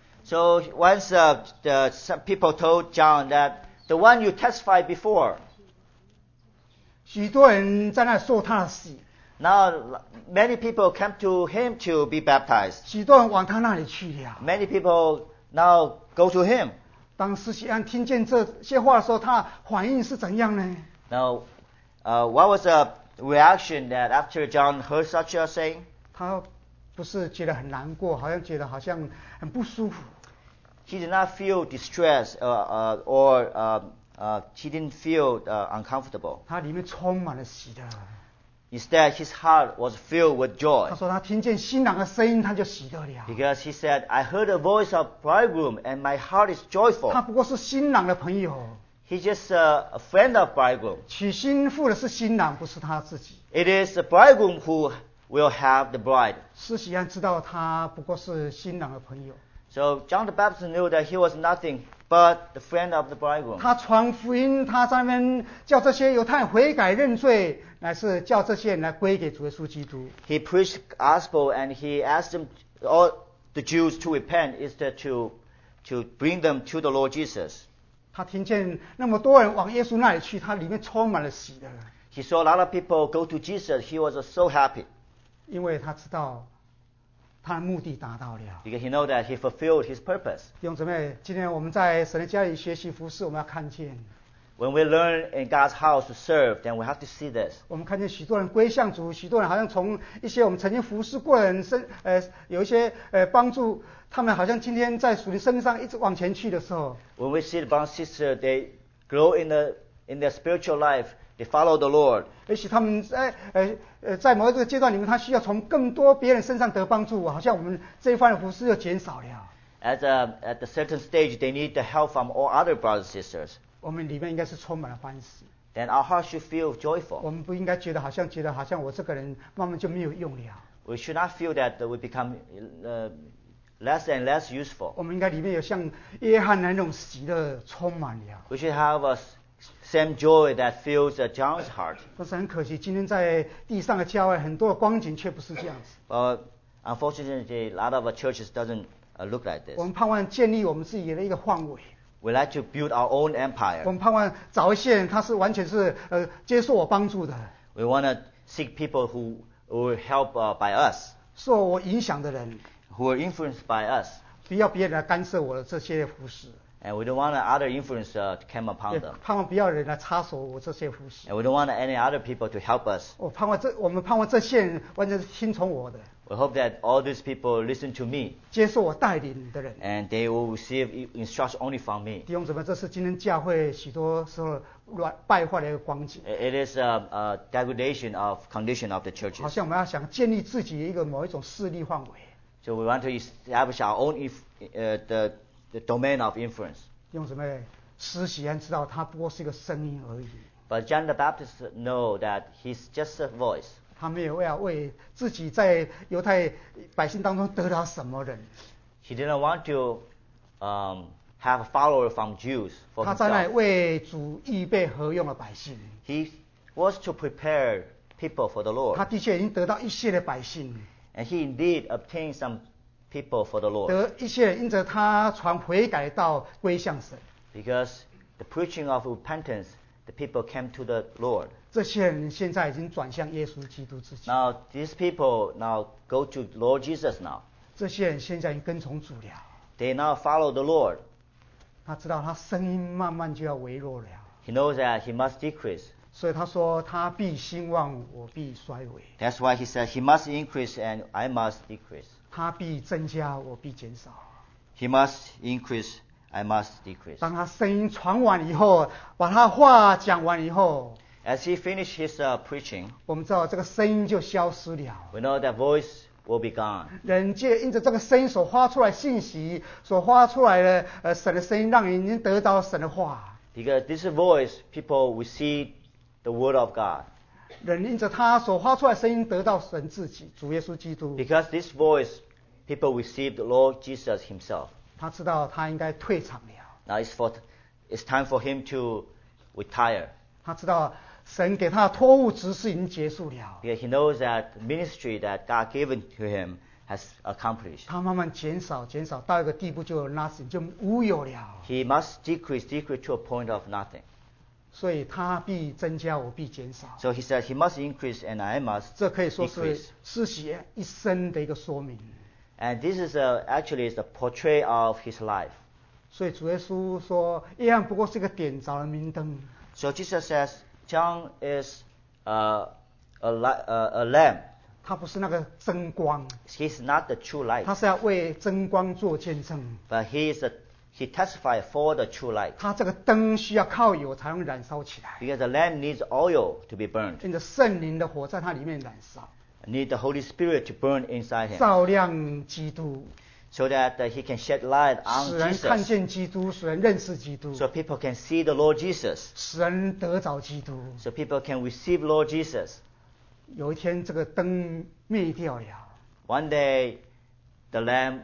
So once uh, the, some people told John that the one you testified before, 许多人在那受他的洗， now many people come to him to be baptized. 许多人往他那里去了。 Many people now go to him. 当施洗安听见这些话的时候，他反应是怎样呢？ Now, uh, what was the reaction that after John heard such a saying? 他不是觉得很难过，好像觉得好像很不舒服。 He did not feel distressed uh, uh, or uh, uh, he didn't feel uh, uncomfortable. 他里面充满了喜乐。 Instead, his heart was filled with 他 joy 说他听见新郎的声音，他就喜乐了。 because he said, I heard the voice of bridegroom and my heart is 他 joyful. 不过是新郎的朋友， He's just uh, a friend of bridegroom. 娶新妇的是新郎，不是他自己。 It is the bridegroom who will have the bride. 施洗安知道他不过是新郎的朋友， So John the Baptist knew that he was nothing but the friend of the bridegroom. 他传福音，他在那边叫这些犹太人悔改认罪，乃是叫这些人来归给主耶稣基督。 He preached the gospel and he asked them, all the Jews to repent is that to, to bring them to the Lord Jesus. 他听见那么多人往耶稣那里去，他里面充满了喜乐， He saw a lot of people go to Jesus. He was so happy 因为他知道他的目的达到了。 because he knew that he fulfilled his purpose. 弟兄姊妹，今天我们在神的家里学习服侍，我们要看见， When we learn in God's house to serve, then we have to see this. 我们看见许多人归向主，许多人好像从一些我们曾经服侍过的人身，呃，有一些呃帮助，他们好像今天在属灵生命上一直往前去的时候， When we see the brothers and sisters, they grow in the in their spiritual life. They follow the Lord. 也许他们在呃呃在某一个阶段里面，他需要从更多别人身上得帮助，好像我们这一方的服侍就减少了。 At a, at a certain stage, they need the help from all other brothers and sisters. 我们里面应该是充满了欢喜， Then our hearts should feel 我 joyful. 们不应该觉得好像觉得好像我这个人慢慢就没有用了。 We should not feel that we become uh, less and less useful. 我们应该里面有像约翰那种喜乐充满了。 We should have a same joy that fills uh, John's heart. 但是很可惜，今天在地上的教会很多的光景却不是这样子。 But unfortunately, a lot of our churches doesn't uh, look like this. 我们盼望建立我们自己的一个范围， We like to build our own 我 empire. 们盼望找一些人，他是完全是呃接受我帮助的， We want to seek people who will help uh, by us, 受我影响的人， who are influenced by us. 不要别人来干涉我的这些服饰， And we don't want other influence uh, to come 也 upon them. 盼望不要人来插手我这些服饰。 And we don't want any other people to help us. 我盼望这我们盼望这些人完全是听从我的， We hope that all these people listen to me 接受我带领的人。 and they will receive instruction only from me. 弟兄姊妹，这是今天教会许多时候乱败坏的一个光景。 It is a, a degradation of condition of the 好 churches. 像我们要想建立自己一个某一种势力范围。 So we want to establish our own inf- uh, the, the domain of influence. 弟兄姊妹，施洗安知道他不过是一个声音而已， But John the Baptist know that he's just a voice. 他没有要为自己在犹太百姓当中得到什么人， He didn't want to um, have a follower from Jews for 他在那里 himself. 为主预备合用的百姓。 He was to prepare people for the 他 Lord. 的确已经得到一些的百姓， And he indeed obtained some people for the Lord. 得一些人因着他传悔改道归向神。 Because the preaching of repentance, the people came to the Lord. 这些人现在已经转向耶稣基督自己。 Now these people now go to Lord Jesus now. 这些人现在已经跟从主了。 They now follow the Lord. 他知道他声音慢慢就要微弱了。 He knows that he must decrease. 所以他说他必兴旺，我必衰微。 That's why he said he must increase and I must decrease. 他必增加，我必减少。 He must increase, I must decrease. 当他声音传完以后，把他话讲完以后， As he finished his uh, preaching, 我们知道这个声音就消失了。 we know that voice will be gone. 人借因着这个声音所发出来信息，所发出来的呃神的声音，让人已经得到神的话。 Because this voice, people receive the word of God. 人因着他所发出来的声音得到神自己，主耶稣基督。 Because this voice, people receive the Lord Jesus himself. 他知道他应该退场了。 Now it's, for, it's time for him to retire. 他知道神给他的托付职事已经结束了。 Because he knows that the ministry that God given to him has accomplished. 他慢慢减少，减少到一个地步就 nothing 就无有了。 He must decrease, decrease to a point of nothing. 所以他必增加，我必减少。 So he said he must increase and I must 这可以说是 decrease. 施洗一生的一个说明。 And this is a, actually is the portrait of his life. 所以主耶稣说，约翰不过是一个点着的明灯。 So Jesus says John is uh, a, li- uh, a lamp. 他不是那个真光， He's not the true light, 他是要为真光做见证。 but he is a, he testified for the true light. 他这个灯需要靠油才能燃烧起来， Because the lamp needs oil to be burned. 因着圣灵的火在它里面燃烧， Need the Holy Spirit to burn inside him, 照亮基督， so that uh, he can shed light 使 on 人看 Jesus, 见基督，使人认识基督， so people can see the Lord Jesus, 使人得着基督。 so people can receive Lord Jesus. 有一天这个灯灭掉了， One day, the lamp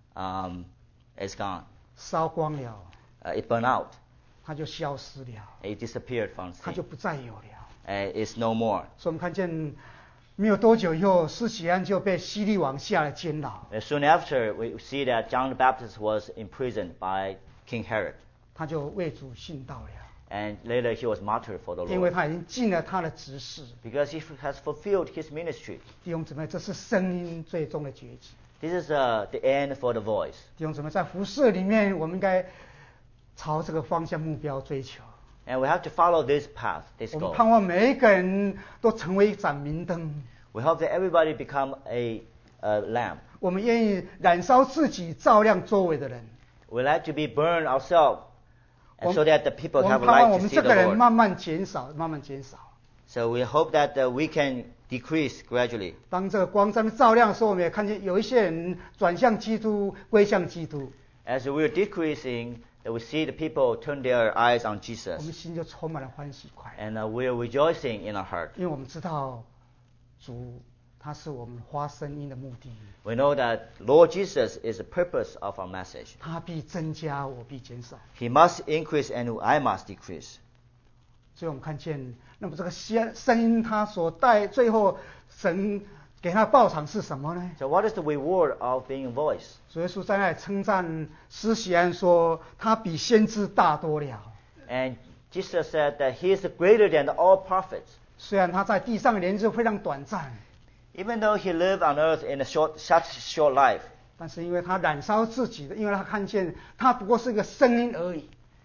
um, is gone. 烧光了， Uh, it burned out. 它就消失了， It disappeared from 它 scene. 就不再有了。 Uh, it's no more. 所以我们看见没有多久以后，施洗安就被希律王下了监牢， Uh, soon after, we see that John the Baptist was imprisoned by King Herod. 他就为主殉道了， And later he was martyred for the 因为 Lord. 他已经尽了他的职事。 Because he has fulfilled his ministry. 弟兄姊妹，这是声音最终的结局。 This is uh, the end for the voice. 弟兄姊妹，在服事里面，我们应该朝这个方向目标追求。 And we have to follow this path, this 我们 goal. 盼望每一个人都成为一盏明灯。 We hope that everybody become a, a lamp. 我们愿意燃烧自己，照亮周围的人。 We like to be burned ourselves, 我 and so that the people 我 have 们盼望 light 我 to 们 see 这 the 个人 Lord. 慢慢减少，慢慢减少。 So we hope that uh, we can decrease gradually. 当这个光在那照亮的时候，我们也看见有一些人转向基督，归向基督， As we're decreasing, that we see the people turn their eyes on 我 Jesus. 们心就充满了欢喜快乐， And uh, we're rejoicing in our heart. 因为我们知道主他是我们发声音的目的， We know that Lord Jesus is the purpose of our message. 他必增加，我必减少。 He must increase and I must decrease. 所以我们看见，那么这个声声音，它所带最后神给他的报偿是什么呢？ So what is the reward of being a voice? 主耶稣在那里称赞施洗安说，他比先知大多了。 And Jesus said that he is greater than all prophets. 虽然他在地上的年日非常短暂， Even though he lived on earth in a short, such short life, 但是因为他燃烧自己的，因为他看见他不过是一个声音而已。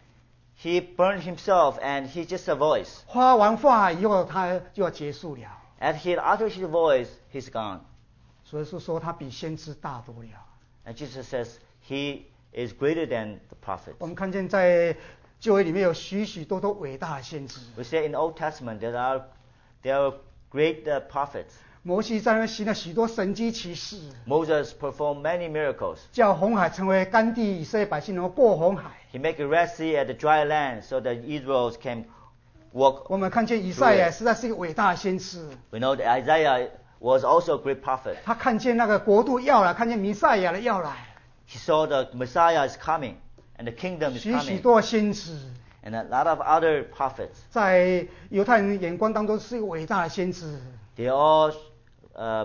he burned himself and he's just a voice. 发完话以后，他就要结束了。 As he uttered his voice, he's gone. 所以说说他比先知大多了。 And Jesus says he is greater than the prophets. 我们看见在旧约里面有许许多多伟大的先知。 We say in the Old Testament there are there are great uh, prophets. 摩西在那行了许多神迹奇事， Moses performed many miracles. 叫红海成为干地，以色列百姓能够过红海。 He made a Red Sea at the dry land so that Israel can walk. 我们看见以赛亚实在是一个伟大的先知， We know that Isaiah was also a great prophet. 他看见那个国度要来，看见弥赛亚的要来， He saw the Messiah is coming and the kingdom is 许许 coming. 多先知， And a lot of other prophets. 在犹太人眼光当中是一个伟大的先知。 They all uh,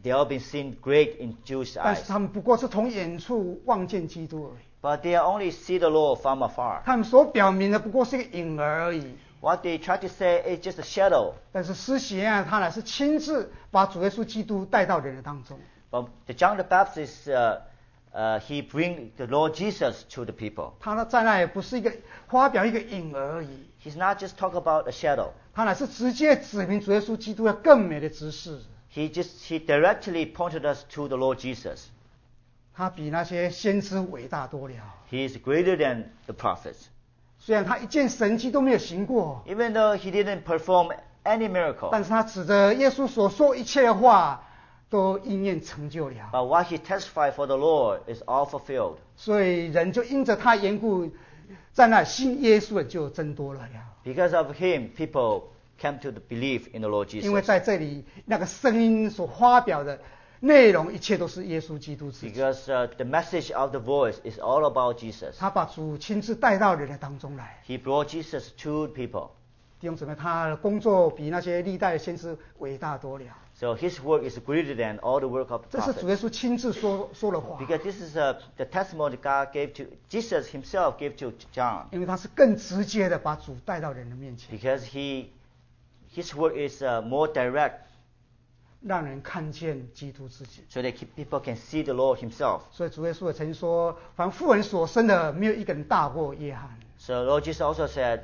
they all been seen great in Jewish 但是 eyes. 他们不过是从远处望见基督而已。 But they only see the Lord from afar. 他们所表明的不过是一个影儿而已。 What they try to say is just a shadow. 但是施洗约翰他乃是亲自把主耶稣基督带到人的当中。 But the John the Baptist, uh, uh, he bring the Lord Jesus to the people. 他呢在那也不是一个发表一个影儿而已， He's not just talk about a shadow. 他乃是直接指明主耶稣基督的更美的指示。 He just he directly pointed us to the Lord Jesus. 他比那些先知伟大多了。 He is greater than the prophets. 虽然他一件神迹都没有行过， Even though he didn't perform any miracle, 但是他指着耶稣所说一切的话都应验成就了。 but what he testified for the Lord is all fulfilled. 所以人就因着他缘故，在那信耶稣的就增多了了。 Because of him, people came to the belief in the Lord 因为 Jesus. 在这里那个声音所发表的内容，一切都是耶稣基督自己。 Because uh, the message of the voice is all about Jesus. 他把主亲自带到人的当中来。 He brought Jesus to people. 弟兄姊妹，他的工作比那些历代的先知伟大多了。 So his work is greater than all the work of the 这是主耶 prophets. 稣亲自说说的话， Because this is uh, the testimony God gave to Jesus himself gave to John. 因为他是更直接的把主带到人的面前， Because he, his work is uh, more direct, 让人看见基督自己。 so that people can see the Lord himself. 所以主耶稣也曾说，凡妇人所生的，没有一个人大过约翰。 So Lord Jesus also said,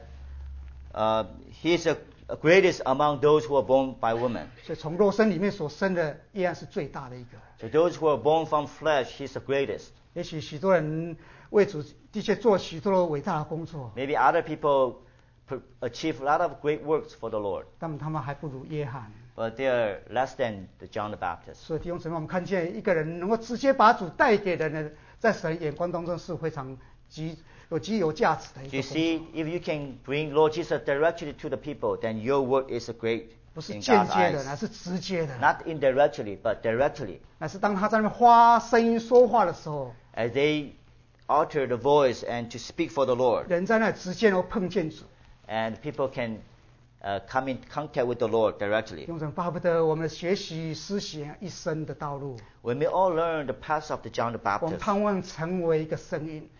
uh, he is the greatest among those who are born by women. 所以从肉身里面所生的，约翰是最大的一个。 So those who are born from flesh, he's the greatest. 也许许多人为主的确做许多伟大的工作， Maybe other people per- achieve a lot of great works for the Lord, 但他们还不如约翰。 but they are less than the John the Baptist. 所以弟兄姊妹，我们看见一个人能够直接把主带给人的，在神眼光当中是非常极有极有价值的一 So 个 you 工 see, 作， if you can bring Lord Jesus directly to the people, then your work is a great 不是 in 间 God's 接的，乃 eyes. 是直接的。 Not indirectly, but directly. 乃是当他在那边发声音说话的时候， As they alter the voice and to speak for the Lord, 人在那直接能够碰见主。 and people can uh, come in contact with the Lord directly. 用神巴不得我们的学习施行一生的道路， We may all learn the path of the John the 我们 Baptist. 盼望成为一个声音，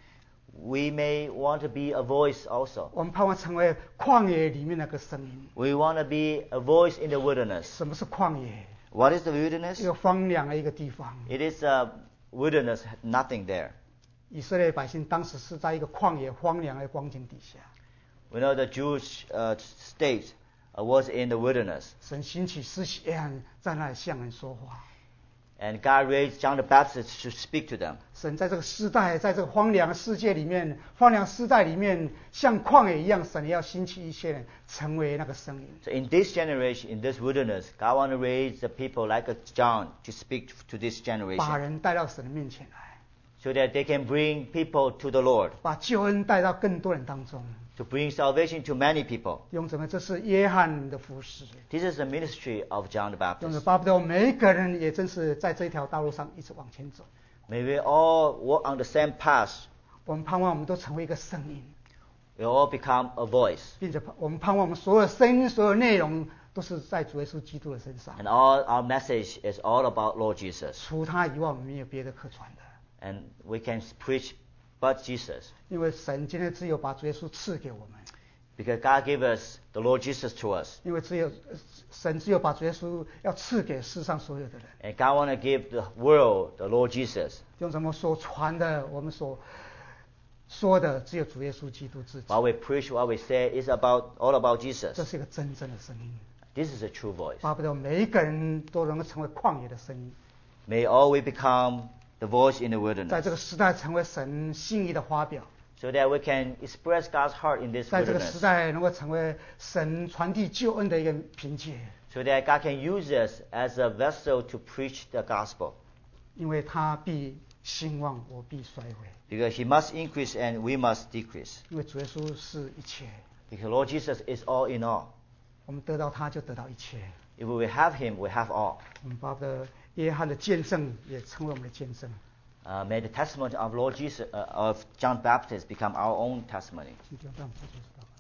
We may want to be a voice also. 我们盼望成为旷野里面那个声音。 We want to be a voice in the wilderness. 什么是旷野？ What is the 一 wilderness? 个荒凉的一个地方。 It is a wilderness, nothing there. 以色列百姓当时是在一个旷野荒凉的光景底下， We know the Jewish uh, state uh, was in the wilderness. 神兴起施洗约翰在那里向人说话。 And God raised John the Baptist to speak to them. 神在这个时代，在这个荒凉的世界里面，荒凉时代里面，像旷野一样，神要兴起一些人，成为那个声音。 So in this generation, in this wilderness, God want to raise the people like a John to speak to this 把 generation, 人带到神的面前来， so that they can bring people to the Lord, 把救恩带到更多人当中。 to bring salvation to many people. 用什么？这是约翰的服饰。 This is the ministry of John the 用着 Baptist. 巴不得我们每一个人也真是在这条道路上一直往前走。 May we all walk on the same path. 我们盼望我们都成为一个声音， We all become a voice. 并且我们盼望我们所有的声音、所有内容都是在主耶稣基督的身上。 And all our message is all about Lord Jesus. 除他以外，我们没有别的可传的。 And we can preach but Jesus. 因为神今天只有把主耶稣赐给我们， Because God gave us the Lord Jesus to us. 因为只有神只有把主耶稣要赐给世上所有的人。 And God want to give the world the Lord Jesus. 用什么所传的，我们所说的，只有主耶稣基督自己。 What we preach, what we say is about all about 这 Jesus. 是一个真正的声音。 This is a true voice. 巴不得每一个人都能够成为旷野的声音， May all we become the voice in the 在 wilderness, 这个时代成为神心意的发表， so that we can express God's heart in this 在这个时 wilderness, 代能够成为神传递救恩的一个凭借， so that God can use us as a vessel to preach the gospel. 因为他必兴旺，我必衰微。 Because He must increase and we must decrease. 因为主耶稣是一切， Because Lord Jesus is all in all. 我们得到他就得到一切。 If we have Him, we have all. 我们巴不得约翰的见证也成为我们的见证。 Uh, may the testimony of Lord Jesus, uh, of John Baptist, become our own testimony. 今天让我们做这祷告。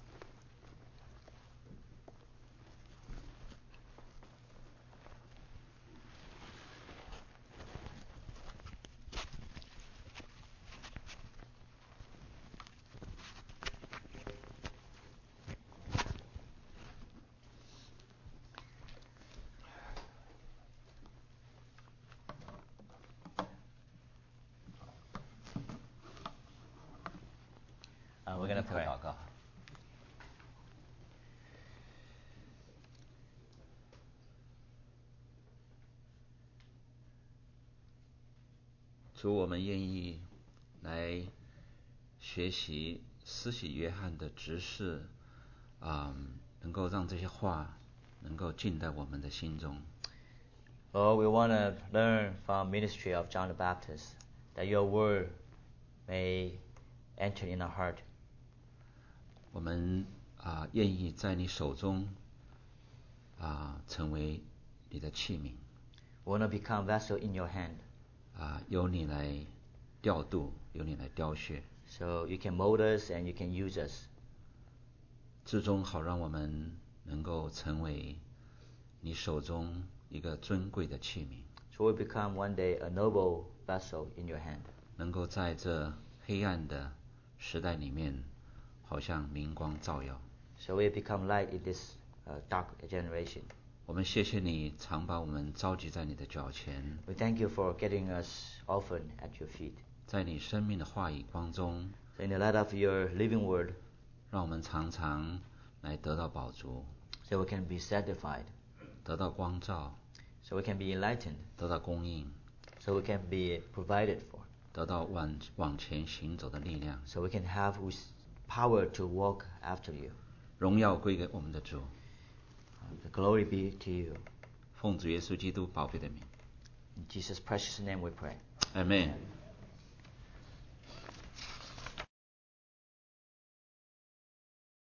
We're going 一 to 同 pray. 祷告。主，我们愿意来学习施洗约翰的执事，啊、能够让这些话能够进在我们的心中。 Lord, we want to learn from ministry of John the Baptist, that your word may enter in our heart. 我们啊、愿意在你手中啊、成为你的器皿， We want to become vessel in your hand, 啊、由你来调度，由你来雕削， so you can mold us and you can use us, 最终好让我们能够成为你手中一个尊贵的器皿， so we become one day a noble vessel in your hand, 能够在这黑暗的时代里面，好像明光照耀。 so we become light in this uh, dark generation. 我们谢谢你常把我们召集在你的脚前， We thank you for getting us often at your feet. 在你生命的话语光中， So in the light of your living word, 让我们常常来得到饱足， so we can be satisfied, 得到光照， so we can be enlightened, 得到供应， so we can be provided for, 得到往往前行走的力量。 so we can have with power to walk after you. 荣耀归给我们的主， The glory be to you. 奉主耶稣基督宝贝的名 In Jesus' precious name we pray. ，Amen。